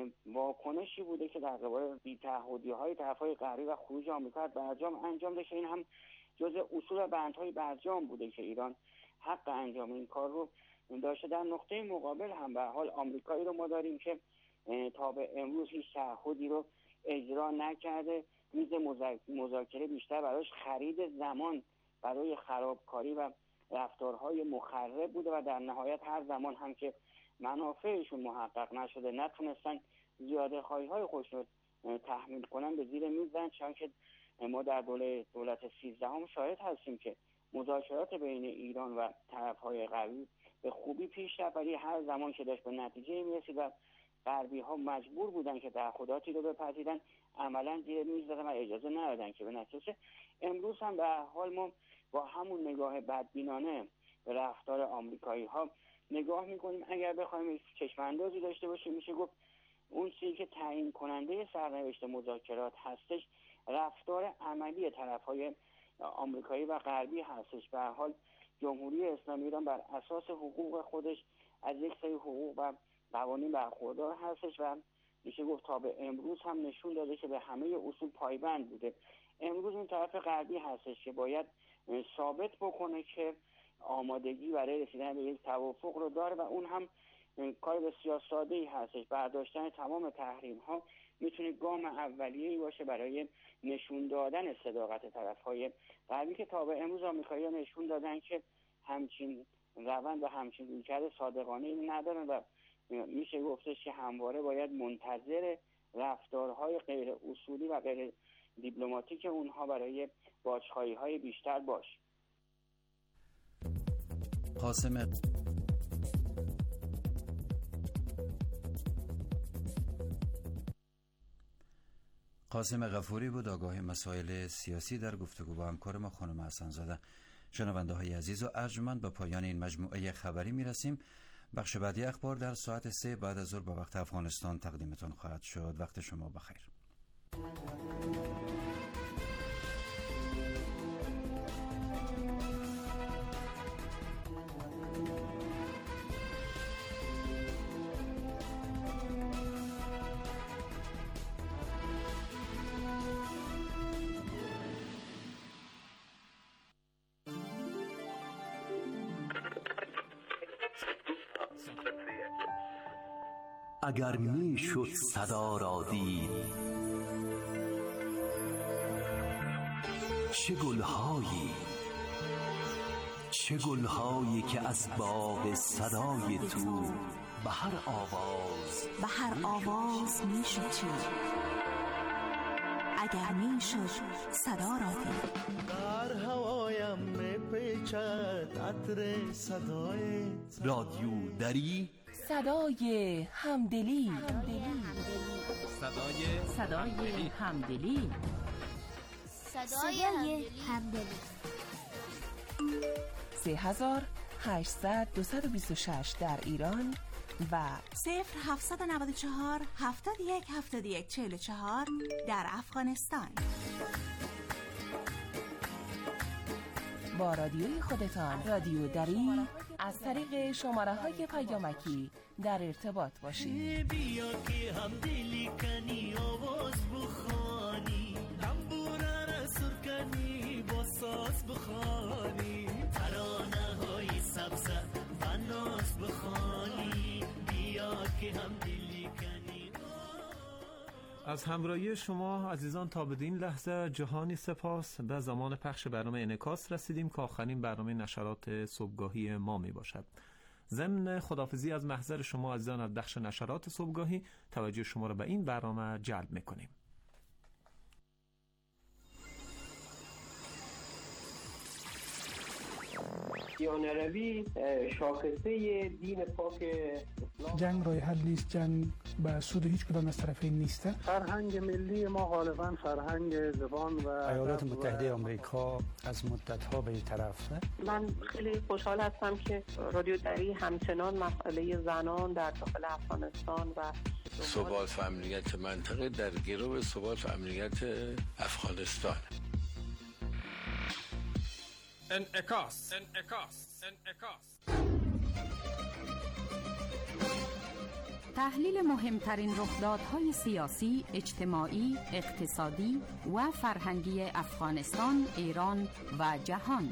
واکنشی بوده که در قبال بی‌تعهدی‌های طرف‌های غربی و خروج آمریکا از برجام انجام داده. این هم جزء اصول و بندهای برجام بوده که ایران حق انجام این کار رو داشته. در نقطه مقابل هم به حال آمریکایی رو ما داریم که تا به امروز هیچ تعهدی رو اجرا نکرده، میز مذاکره بیشتر براش خرید زمان برای خرابکاری و رفتارهای مخرب بوده و در نهایت هر زمان هم که منافعشون محقق نشده نتونستن زیاده خواهی‌های خودش رو تحمیل کنن به زیر میز زدن، چون که ما در دولت 13 شاهد هستیم که مذاکرات بین ایران و طرف‌های غربی به خوبی پیش رفت، ولی هر زمان که داشت به نتیجه می‌رسید و غربی‌ها مجبور بودن که تعهداتی رو بپذیرن عملاً زیر میز زدن و اجازه ندادن که به نتیجه امروز هم به حال ما با همون نگاه بدبینانه به رفتار آمریکایی‌ها نگاه می‌کنیم. اگر بخوایم چشم‌اندازی داشته باشیم میشه گفت اون چیزی که تعیین کننده سرنوشت مذاکرات هستش رفتار عملی طرف‌های آمریکایی و غربی هستش. به هر حال جمهوری اسلامی ایران بر اساس حقوق خودش از یک سری حقوق و قوانین برخوردار هستش و میشه گفت تا به امروز هم نشون داده که به همه اصول پایبند بوده. امروز اون طرف غربی هستش که باید ثابت بکنه که آمادگی برای رسیدن به یک توافق رو داره و اون هم کار بسیار ساده‌ای هستش. برداشتن تمام تحریم‌ها میتونه گام اولیه‌ای باشه برای نشون دادن صداقت طرف‌های غربی که تا به امروز آمریکایی‌ها نشون دادن که همچین روند و همچین رویکرد صادقانه‌ای ندارن و میشه گفتش که همواره باید منتظر رفتارهای غیر اصولی و غیر دیپلماتیک اونها برای باج‌خواهی‌های بیشتر باش. قاسم غفوری بود، آگاه مسائل سیاسی، در گفتگو با همکار ما خانم حسن‌زاده. شنونده های عزیز و ارجمند، به پایان این مجموعه خبری میرسیم. بخش بعدی اخبار در ساعت 3 بعد از ظهر به وقت افغانستان تقدیمتون خواهد شد. وقت شما بخیر. اگر می شد صدا را دید، چه گلهایی که از باغ صدای تو به هر آواز می شد تو. اگر میشد صدا را در هوایم میپیچد عطر صدایت. رادیو دری، صدای همدلی. صدای همدلی. صدای همدلی. 3800 226 در ایران و 0794 71 71 44 در افغانستان. با رادیوی خودتان رادیو دری از طریق شماره‌های پیامکی در ارتباط باشید. بیا که هم دلی کنی آواز بخوانی، دنبوره را سر کنی با ساز بخوانی، ترانه های سبز و ناز بخوانی، بیا که هم دلی کنی. از همراهی شما عزیزان تا بدین لحظه جهانی سپاس. به زمان پخش برنامه انعکاس رسیدیم که آخرین برنامه نشرات صبحگاهی ما می باشد. ضمن خداحافظی از محضر شما عزیزان از بخش نشرات صبحگاهی توجه شما را به این برنامه جلب می کنیم. دیانروی شاخصه دین پاک اسلام. جنگ راه حل نیست، جنگ به سود هیچ کدام از طرفین نیست. فرهنگ ملی ما غالبا فرهنگ زبان و ایالات متحده آمریکا از مدت‌ها به این طرف. من خیلی خوشحال هستم که رادیو دری همچنان مسئله زنان در داخل افغانستان و ثبات و امنیت منطقه در گرو ثبات و امنیت افغانستان. انعکاس. تحلیل مهمترین رخدادهای سیاسی، اجتماعی، اقتصادی و فرهنگی افغانستان، ایران و جهان.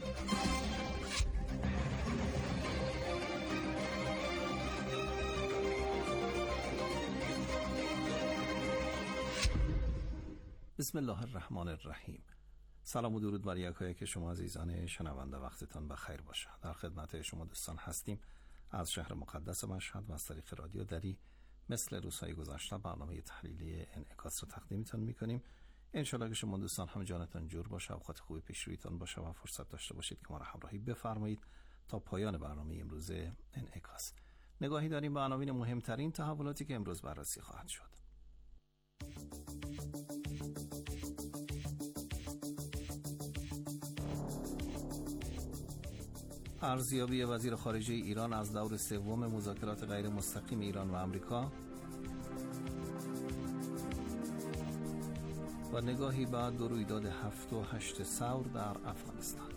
بسم الله الرحمن الرحیم. سلام و درود بر یکایک شما عزیزان شنونده، وقتتان بخیر باشه. در خدمت شما دوستان هستیم از شهر مقدس مشهد و از طریق رادیو دری مثل روزهای گذشته برنامه تحلیلی انعکاس رو تقدیمتان میکنیم. انشالله که شما دوستان هم جانتان جور باشه، اوقات خوبی پیش رویتان باشه و فرصت داشته باشید که ما را همراهی بفرمایید تا پایان برنامه امروز انعکاس. نگاهی داریم به عناوین مهمترین تحولاتی که امروز بررسی خواهد شد. ارزیابی وزیر خارجه ایران از دور سوم مذاکرات غیر مستقیم ایران و آمریکا و نگاهی به دو رویداد 7 و 8 ثور در افغانستان.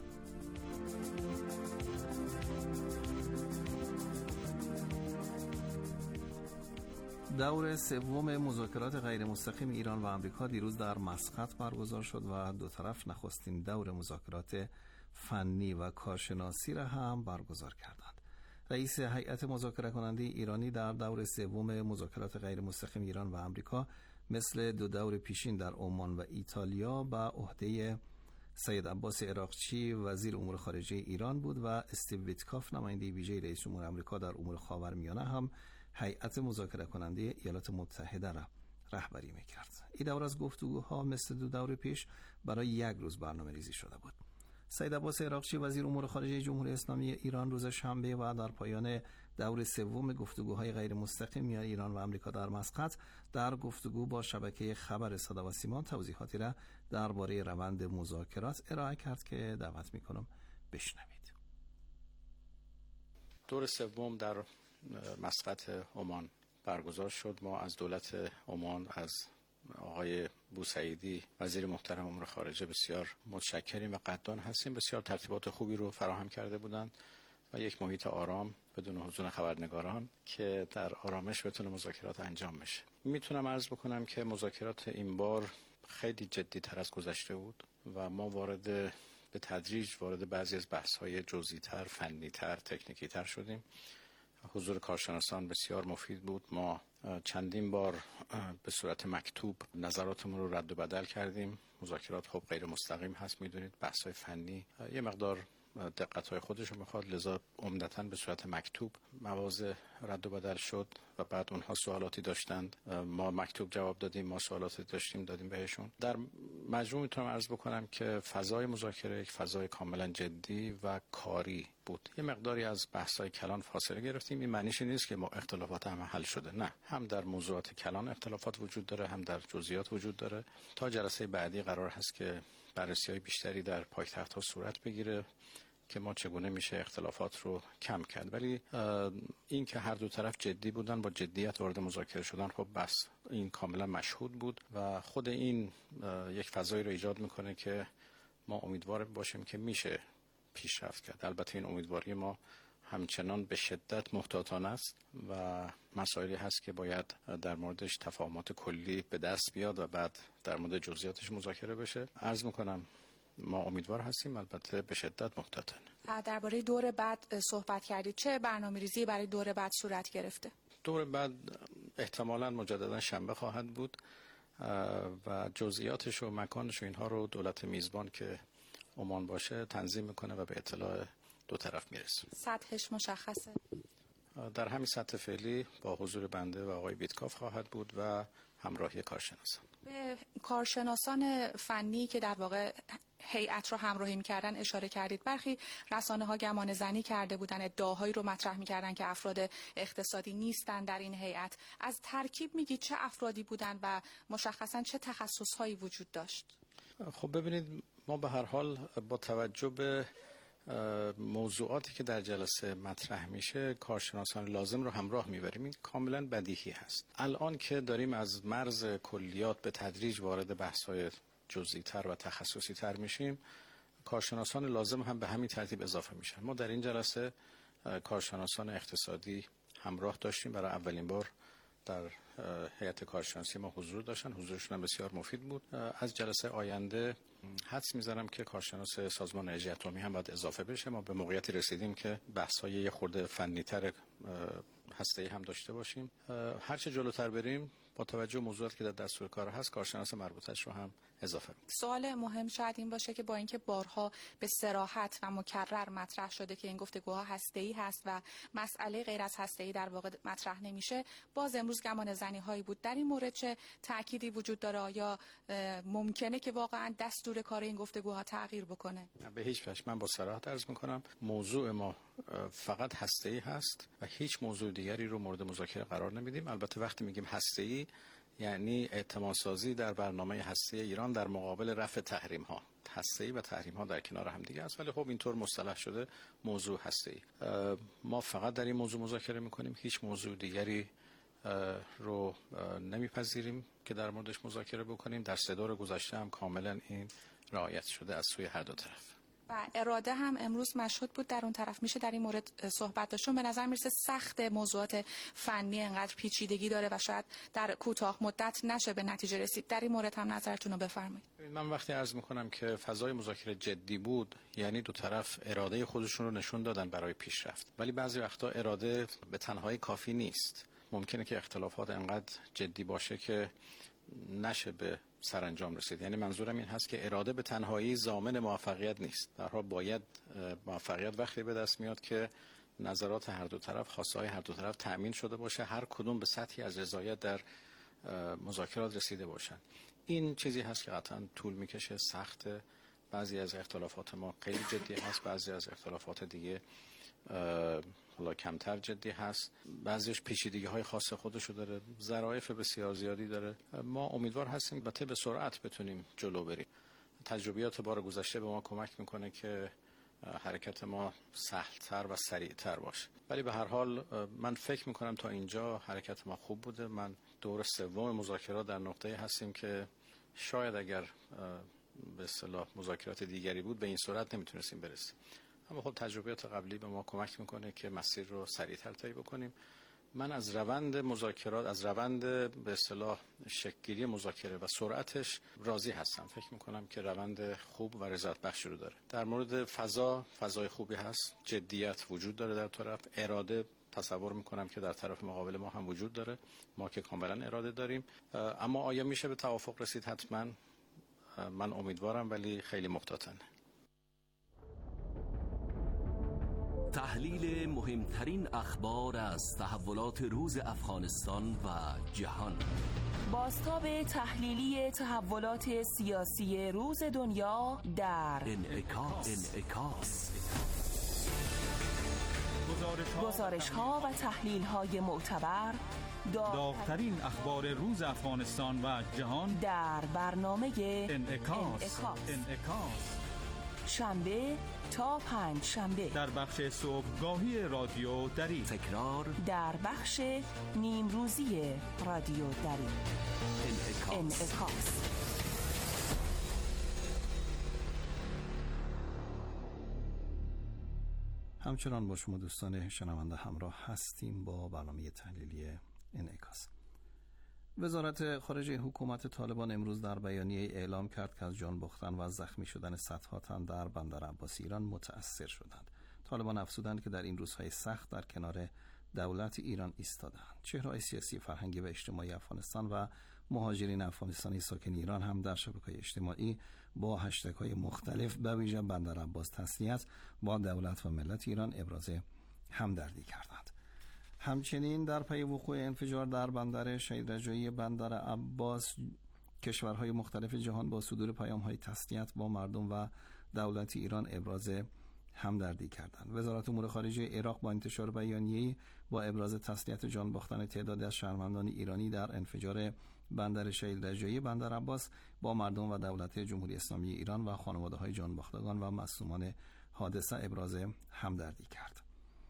دور سوم مذاکرات غیر مستقیم ایران و آمریکا دیروز در مسقط برگزار شد و دو طرف نخستین دور مذاکرات فنی و کارشناسی را هم برگزار کردند. رئیس هیئت مذاکره کننده ایرانی در دور سوم مذاکرات غیر مستقیم ایران و آمریکا مثل دو دور پیشین در عمان و ایتالیا به عهده سید عباس عراقچی وزیر امور خارجه ایران بود و استیو ویتکاف نماینده ویژه رئیس جمهور آمریکا در امور خاورمیانه هم هیئت مذاکره کننده ایالات متحده را رهبری می‌کرد. این دور از گفتگوها مثل دو دور پیش برای یک روز برنامه‌ریزی شده بود. سید عباس عراقچی وزیر امور خارجه جمهوری اسلامی ایران روز شنبه و در پایان دور سوم گفتگوهای غیر مستقیم میان ایران و آمریکا در مسقط در گفتگو با شبکه خبر صدا و سیما توضیحاتی را درباره روند مذاکرات ارائه کرد که دعوت میکنم بشنوید. دور سوم در مسقط عمان برگزار شد. ما از دولت عمان، از آقای بوسعیدی وزیر محترم امور خارجه بسیار متشکریم و قدردان هستیم. بسیار ترتیبات خوبی رو فراهم کرده بودند و یک محیط آرام بدون حضور خبرنگاران که در آرامش بتونه مذاکرات انجام بشه. میتونم عرض بکنم که مذاکرات این بار خیلی جدی تر از گذشته بود و ما به تدریج وارد بعضی از بحث‌های جزئی‌تر، فنی‌تر، تکنیکی‌تر شدیم. حضور کارشناسان بسیار مفید بود. ما چندین بار به صورت مکتوب نظراتمون رو رد و بدل کردیم. مذاکرات خب غیر مستقیم هست، میدونید، بحث‌های فنی یه مقدار دقت‌های خودش رو میخواد، لذا عمدتاً به صورت مکتوب مواضع رد و بدل شد و بعد اونها سوالاتی داشتند، ما مکتوب جواب دادیم، ما سوالاتی دادیم بهشون. در مجموع میتونم عرض بکنم که فضای مذاکره یک فضای کاملا جدی و کاری بود. یه مقداری از بحث‌های کلان فاصله گرفتیم. این معنیش نیست که ما اختلافات هم حل شده، نه، هم در موضوعات کلان اختلافات وجود داره، هم در جزئیات وجود داره. تا جلسه بعدی قرار هست که بررسی‌های بیشتری در پایتخت‌ها صورت بگیره که ما چگونه میشه اختلافات رو کم کرد. ولی این که هر دو طرف جدی بودن، با جدیت وارد مذاکره شدن، خب بس این کاملا مشهود بود و خود این یک فضایی رو ایجاد میکنه که ما امیدوار باشیم که میشه پیشرفت کرد. البته این امیدواری ما همچنان به شدت محتاطانه است و مسائلی هست که باید در موردش تفاهمات کلی به دست بیاد و بعد در مورد جزئیاتش مذاکره بشه. عرض میکنم ما امیدوار هستیم، البته به شدت محتاطانه. درباره دور بعد صحبت کردید، چه برنامه‌ریزی برای دور بعد صورت گرفته؟ دور بعد احتمالاً مجددا شنبه خواهد بود و جزئیاتش و مکانش و اینها رو دولت میزبان که عمان باشه تنظیم میکنه و به اطلاع دو طرف میرسه. سطحش مشخصه؟ در همین سطح فعلی با حضور بنده و آقای بیتکاف خواهد بود و همراهی کارشناسان. به کارشناسان فنی که در واقع هیئت رو همراهی می‌کردن اشاره کردید. برخی رسانه‌ها گمان زنی کرده بودن، ادعاهایی رو مطرح می‌کردن که افراد اقتصادی نیستن در این هیئت. از ترکیب میگید چه افرادی بودن و مشخصاً چه تخصصهایی وجود داشت؟ خب ببینید، ما به هر حال با توجه به موضوعاتی که در جلسه مطرح میشه کارشناسان لازم رو همراه میبریم. این کاملا بدیهی هست. الان که داریم از مرز کلیات به تدریج وارد بحث‌های جزئی تر و تخصصی تر میشیم، کارشناسان لازم هم به همین ترتیب اضافه میشن. ما در این جلسه کارشناسان اقتصادی همراه داشتیم، برای اولین بار در هیئت کارشناسی ما حضور داشتن، حضورشون هم بسیار مفید بود. از جلسه آینده حدس میزنم که کارشناس سازمان انرژی اتمی هم باید اضافه بشه. ما به موقعیتی رسیدیم که بحث‌های یه خورده فنی‌تر هسته‌ای هم داشته باشیم. هر چه جلوتر بریم با توجه به موضوعاتی که در دستور کار هست کارشناس مربوطش رو هم اضافه می‌کنیم. سوال مهم شاید این باشه که با اینکه بارها به صراحت و مکرر مطرح شده که این گفتگوها هسته‌ای هست و مسئله غیر از هسته‌ای در واقع مطرح نمیشه، باز امروز گمان زنی‌هایی بود. در این مورد چه تأکیدی وجود داره؟ آیا ممکنه که واقعا دستور کار این گفتگوها تغییر بکنه؟ به هیچ وجه. من با صراحت عرض می‌کنم موضوع ما فقط هسته‌ای هست و هیچ موضوع دیگری رو مورد مذاکره قرار نمیدیم. البته وقتی میگیم هسته‌ای یعنی اعتماد سازی در برنامه هسته‌ای ایران در مقابل رفع تحریم ها. هسته‌ای و تحریم ها در کنار هم دیگه است، ولی خب اینطور مصطلح شده موضوع هسته‌ای. ما فقط در این موضوع مذاکره میکنیم، هیچ موضوع دیگری رو نمیپذیریم که در موردش مذاکره بکنیم. در 3 دور گذشته هم کاملا این رعایت شده از سوی هر دو طرف. و اراده هم امروز مشهود بود در اون طرف. میشه در این مورد صحبت داشت؟ به نظر میرسه سخت موضوعات فنی انقدر پیچیدگی داره و شاید در کوتاه مدت نشه به نتیجه رسید. در این مورد هم نظرتون رو بفرمایید. من وقتی عرض میکنم که فضای مذاکره جدی بود، یعنی دو طرف اراده خودشون رو نشون دادن برای پیشرفت، ولی بعضی وقتا اراده به تنهایی کافی نیست. ممکنه که اختلافات انقدر جدی باشه که نشه به سرانجام رسید. یعنی منظورم این هست که اراده به تنهایی ضامن موفقیت نیست. در حال باید موفقیت وقتی به دست میاد که نظرات هر دو طرف، خواسته‌های هر دو طرف تأمین شده باشه، هر کدوم به سطحی از رضایت در مذاکرات رسیده باشن. این چیزی هست که قطعا طول میکشه، سخته. بعضی از اختلافات ما خیلی جدی هست، بعضی از اختلافات دیگه حالا کمتر جدی هست، بعضیش پیچیدگی‌های خاص خودشو داره، ظرافت بسیار زیادی داره. ما امیدوار هستیم البته به سرعت بتونیم جلو بریم. تجربیات بار گذشته به ما کمک میکنه که حرکت ما سهل‌تر و سریع‌تر باشه. ولی به هر حال من فکر میکنم تا اینجا حرکت ما خوب بوده. من دور 3 مذاکرات در نقطه‌ای هستیم که شاید اگر به اصطلاح مذاکرات دیگری بود به این سرعت نمیتونستیم برسیم. اما خب تجربیات قبلی به ما کمک میکنه که مسیر رو سریعتر طی بکنیم. من از روند مذاکرات، از روند به اصطلاح شکل‌گیری مذاکره و سرعتش راضی هستم. فکر میکنم که روند خوب و رضایت بخش رو داره. در مورد فضای خوبی هست، جدیت وجود داره در طرف، اراده تصور میکنم که در طرف مقابل ما هم وجود داره. ما که کاملا اراده داریم، اما آیا میشه به توافق رسید؟ حتما من امیدوارم، ولی خیلی محتاطم. تحلیل مهمترین اخبار از تحولات روز افغانستان و جهان. بازتاب تحلیلی تحولات سیاسی روز دنیا در انعکاس. گزارش‌ها و تحلیل‌های معتبر، داغ‌ترین اخبار روز افغانستان و جهان در برنامه انعکاس. شنبه تا پنج شنبه در بخش صبحگاهی رادیو دری، تکرار در بخش نیمروزی رادیو دری. انعکاس. همچنان با شما دوستان شنونده همراه هستیم با برنامه تحلیلی انعکاس. وزارت خارجه حکومت طالبان امروز در بیانیه اعلام کرد که از جان باختن و زخمی شدن صدها تن در بندر عباس ایران متأثر شدند. طالبان افزودند که در این روزهای سخت در کنار دولت ایران ایستادند. چهره‌های سیاسی، فرهنگی و اجتماعی افغانستان و مهاجرین افغانستانی ساکن ایران هم در شبکه‌های اجتماعی با هشتگ‌های مختلف به ویژه بندر عباس تسلیت با دولت و ملت ایران ابراز همدردی کردند. همچنین در پی وقوع انفجار در بندر شهید رجایی بندر عباس، کشورهای مختلف جهان با صدور پیام‌های تسلیت با مردم و دولت ایران ابراز همدردی کردند. وزارت امور خارجه عراق با انتشار بیانیه‌ای با ابراز تسلیت جان باختن تعدادی از شهروندان ایرانی در انفجار بندر شهید رجایی بندر عباس با مردم و دولت جمهوری اسلامی ایران و خانواده‌های جان باختگان و مصدومان حادثه ابراز همدردی کرد.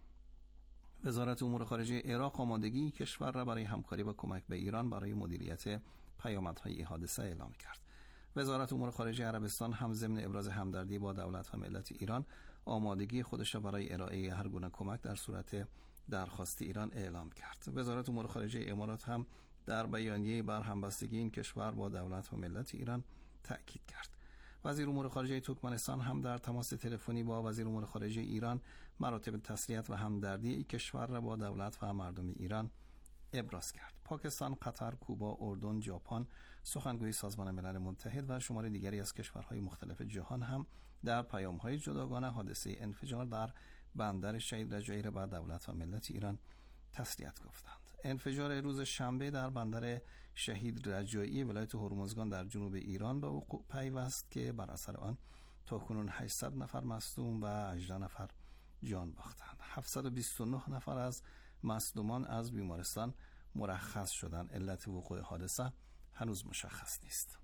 وزارت امور خارجه عراق آمادگی کشور را برای همکاری و کمک به ایران برای مدیریت پیامدهای حادثه اعلام کرد. وزارت امور خارجه عربستان هم ضمن ابراز همدردی با دولت و ملت ایران آمادگی خودش را برای ارائه هر گونه کمک در صورت درخواست ایران اعلام کرد. وزارت امور خارجه امارات هم در بیانیه بر همبستگی این کشور با دولت و ملت ایران تأکید کرد. وزیر امور خارجه ترکمنستان هم در تماس تلفنی با وزیر امور خارجه ایران مراتب تسلیت و همدردی این کشور را با دولت و مردم ایران ابراز کرد. پاکستان، قطر، کوبا، اردن، ژاپن، سخنگوی سازمان ملل متحد و شمار دیگری از کشورهای مختلف جهان هم در پیام‌های جداگانه حادثه انفجار در بندر شهید رجایی را با دولت و ملت ایران تسلیت گفتند. انفجار روز شنبه در بندر شهید رجایی ولایت هرمزگان در جنوب ایران به وقوع پیوست که بر اثر آن تاکنون 800 نفر مصدوم و 18 نفر جان باختند. 729 نفر از مصدومان از بیمارستان مرخص شدند. علت وقوع حادثه هنوز مشخص نیست.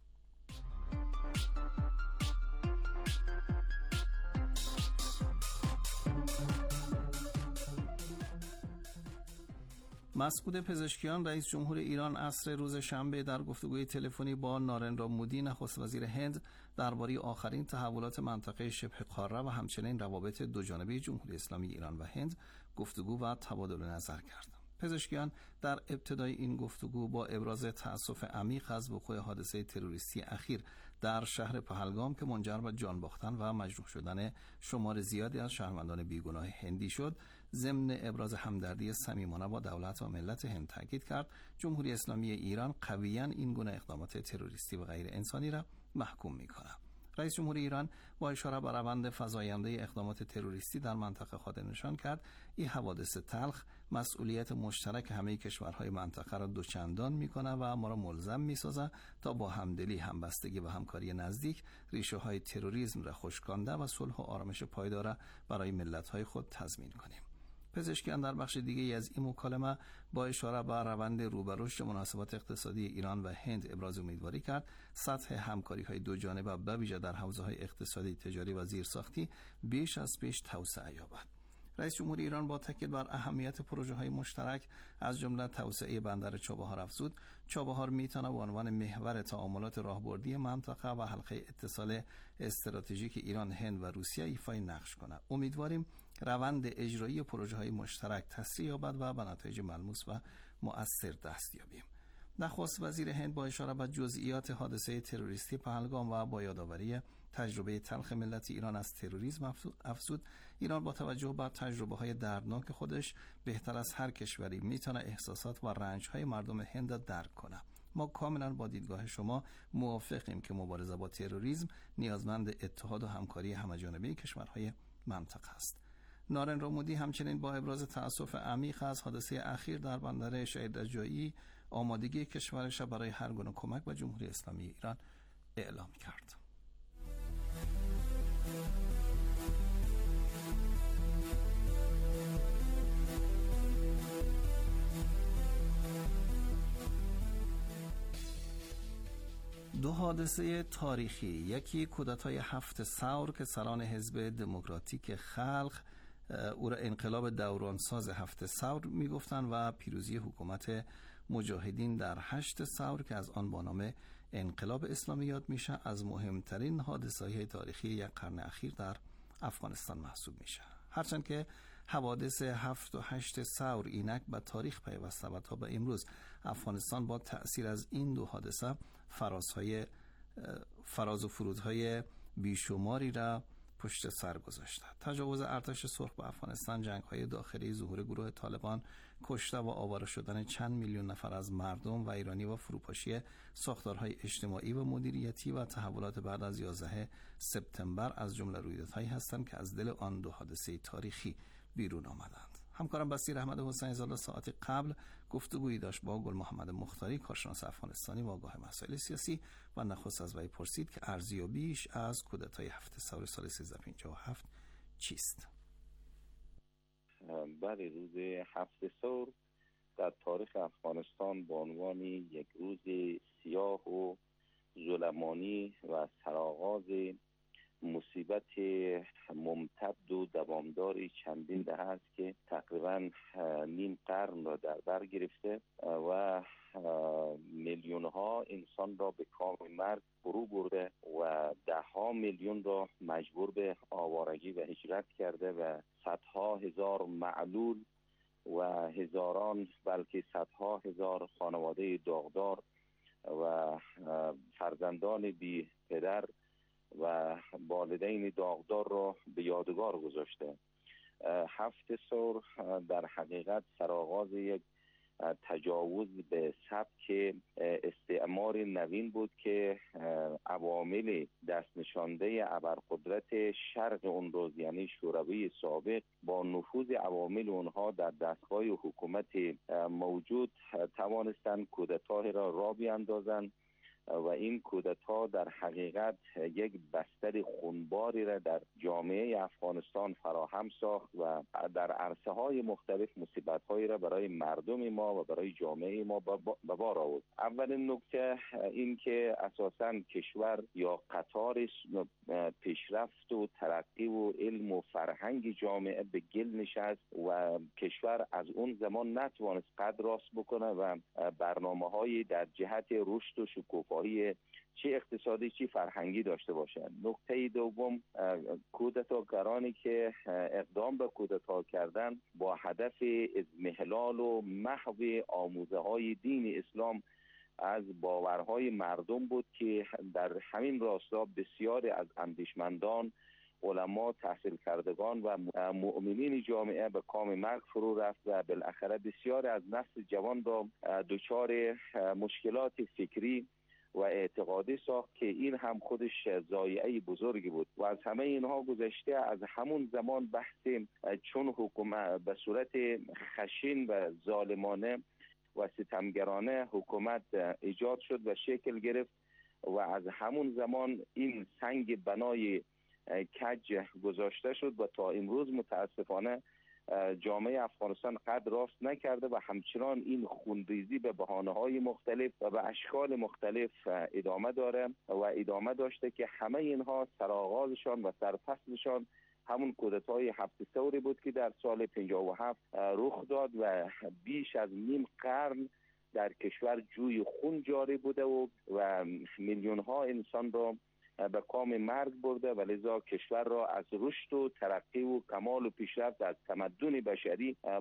مسعود پزشکیان رئیس جمهور ایران عصر روز شنبه در گفتگوی تلفنی با نارندرا مودی نخست وزیر هند درباره آخرین تحولات منطقه شبه قاره و همچنین روابط دوجانبه جمهوری اسلامی ایران و هند گفتگو و تبادل نظر کرد. پزشکیان در ابتدای این گفتگو با ابراز تأسف عمیق از وقوع حادثه تروریستی اخیر در شهر پهلگام که منجر به جان باختن و مجروح شدن شمار زیادی از شهروندان بیگناه هندی شد، ضمن ابراز همدردی صمیمانه با دولت و ملت هند تاکید کرد جمهوری اسلامی ایران قویاً این گونه اقدامات تروریستی و غیر انسانی را محکوم می‌کند. رئیس جمهور ایران با اشاره به روند فزاینده اقدامات تروریستی در منطقه خود نشان کرد این حوادث تلخ مسئولیت مشترک همه کشورهای منطقه را دوچندان می‌کند و ما را ملزم می‌سازد تا با همدلی، همبستگی و همکاری نزدیک ریشه‌های تروریسم را خشکانده و صلح و آرامش پایدار برای ملت‌های خود تضمین کنیم. پزشکیان در بخش دیگه از این مکالمه با اشاره به روند رو به رشد مناسبات اقتصادی ایران و هند ابراز امیدواری کرد سطح همکاری‌های دو جانبه به ویژه در حوزه‌های اقتصادی، تجاری و زیرساختی بیش از پیش توسعه یابد. رئیس جمهور ایران با تاکید بر اهمیت پروژه‌های مشترک از جمله توسعه بندر چابهار افزود چابهار میتونه به عنوان محور تعاملات راهبردی منطقه و حلقه اتصال استراتژیک ایران، هند و روسیه ایفای نقش کند. امیدواریم روند اجرایی پروژه‌های مشترک تسریع یابد و به نتایج ملموس و مؤثر دست یابیم. نخست وزیر هند با اشاره به جزئیات حادثه تروریستی پهلگام و با یادآوری تجربه تلخ ملت ایران از تروریسم افزود ایران با توجه به تجربه‌های دردناک خودش بهتر از هر کشوری میتونه احساسات و رنج‌های مردم هند درک کنه. ما کاملا با دیدگاه شما موافقیم که مبارزه با تروریسم نیازمند اتحاد و همکاری همه‌جانبه کشورهای منطقه است. نارندرا مودی همچنین با ابراز تأسف عمیق از حادثه اخیر در بندر شهید رجایی آمادگی کشورش برای هر گونه کمک به جمهوری اسلامی ایران اعلام کرد. دو حادثه تاریخی، یکی کودتای 7 ثور که سران حزب دموکراتیک خلق او را انقلاب دورانساز 7 ثور میگفتند و پیروزی حکومت مجاهدین در 8 ثور که از آن با نام انقلاب اسلامی یاد میشه، از مهمترین حادثه‌های تاریخی یک قرن اخیر در افغانستان محسوب میشه. هرچند که حوادث 7 و 8 ثور اینک به تاریخ پیوسته و تا به امروز افغانستان با تأثیر از این دو حادثه فراز و فرودهای بیشماری را پشت سر گذاشته. تجاوز ارتش سرخ به افغانستان، جنگ‌های داخلی، ظهور گروه طالبان، کشته و آواره شدن چند میلیون نفر از مردم و ایرانی و فروپاشی ساختارهای اجتماعی و مدیریتی و تحولات بعد از 11 سپتامبر از جمله رویدادهایی هستند که از دل آن دو حادثه تاریخی بیرون آمدند. همکارم بصیر احمد حسین زاده ساعت قبل گفتگویی داشت با گل محمد مختاری، کارشناس افغانستانی و آگاه مسائل سیاسی، و نخست از وی پرسید که ارزیابیش از کودتای 7 ثور سال 1357 چیست؟ بله، روز 7 ثور در تاریخ افغانستان به عنوان یک روز سیاه و ظلمانی و سرآغاز مصیبت ممتد و دوامداری چندین دهه است که تقریبا نیم قرن را در بر گرفته و میلیون ها انسان را به کام مرگ فرو برده و 10 میلیون را مجبور به آوارگی و هجرت کرده و صدها هزار معلول و هزاران بلکه صدها هزار خانواده داغدار و فرزندان بی پدر و والدین داغدار را به یادگار گذاشته. 7 ثور در حقیقت سرآغاز یک تجاوز به سبک استعمار نوین بود که عوامل دست نشانده ابرقدرت شرق اون روز یعنی شوروی سابق با نفوذ عوامل اونها در دستگاه حکومت موجود توانستند کودتای را بیاندازند و این کودتا در حقیقت یک بستر خونباری را در جامعه افغانستان فراهم ساخت و در عرصه های مختلف مصیبت هایی را برای مردم ما و برای جامعه ما به بار آورد. اولین نکته این که اساساً کشور یا قطار پیشرفت و ترقی و علم و فرهنگ جامعه به گل نشست و کشور از اون زمان نتوانست قد راست بکنه و برنامه‌های در جهت رشد و شکوفایی چه اقتصادی چه فرهنگی داشته باشند. نکته دوم، کودتاگرانی که اقدام به کودتا کردن با هدف اضمحلال و محو آموزه‌های دین اسلام از باورهای مردم بود که در همین راستا بسیاری از اندیشمندان، علما، تحصیل کردگان و مؤمنین جامعه به کام مرگ فرو رفت و بالاخره بسیاری از نسل جوان را دچار مشکلات فکری و اعتقادی ساخت که این هم خودش ضایعه بزرگی بود و از همه اینها گذشته از همون زمان بحث چون حکومت به صورت خشن و ظالمانه و ستمگرانه حکومت ایجاد شد و شکل گرفت و از همون زمان این سنگ بنای کج گذاشته شد و تا امروز متاسفانه جامعه افغانستان قد راست نکرده و همچنان این خونریزی به بهانه‌های مختلف و به اشکال مختلف ادامه داره و ادامه داشته که همه اینها سرآغازشان و سرفصلشان همون کودتای 7 ثوری بود که در سال 57 رخ داد و بیش از نیم قرن در کشور جوی خون جاری بوده و میلیون ها انسان را به کام مرگ برده و لذا کشور را از رشد و ترقی و کمال و پیشرفت از تمدن بشری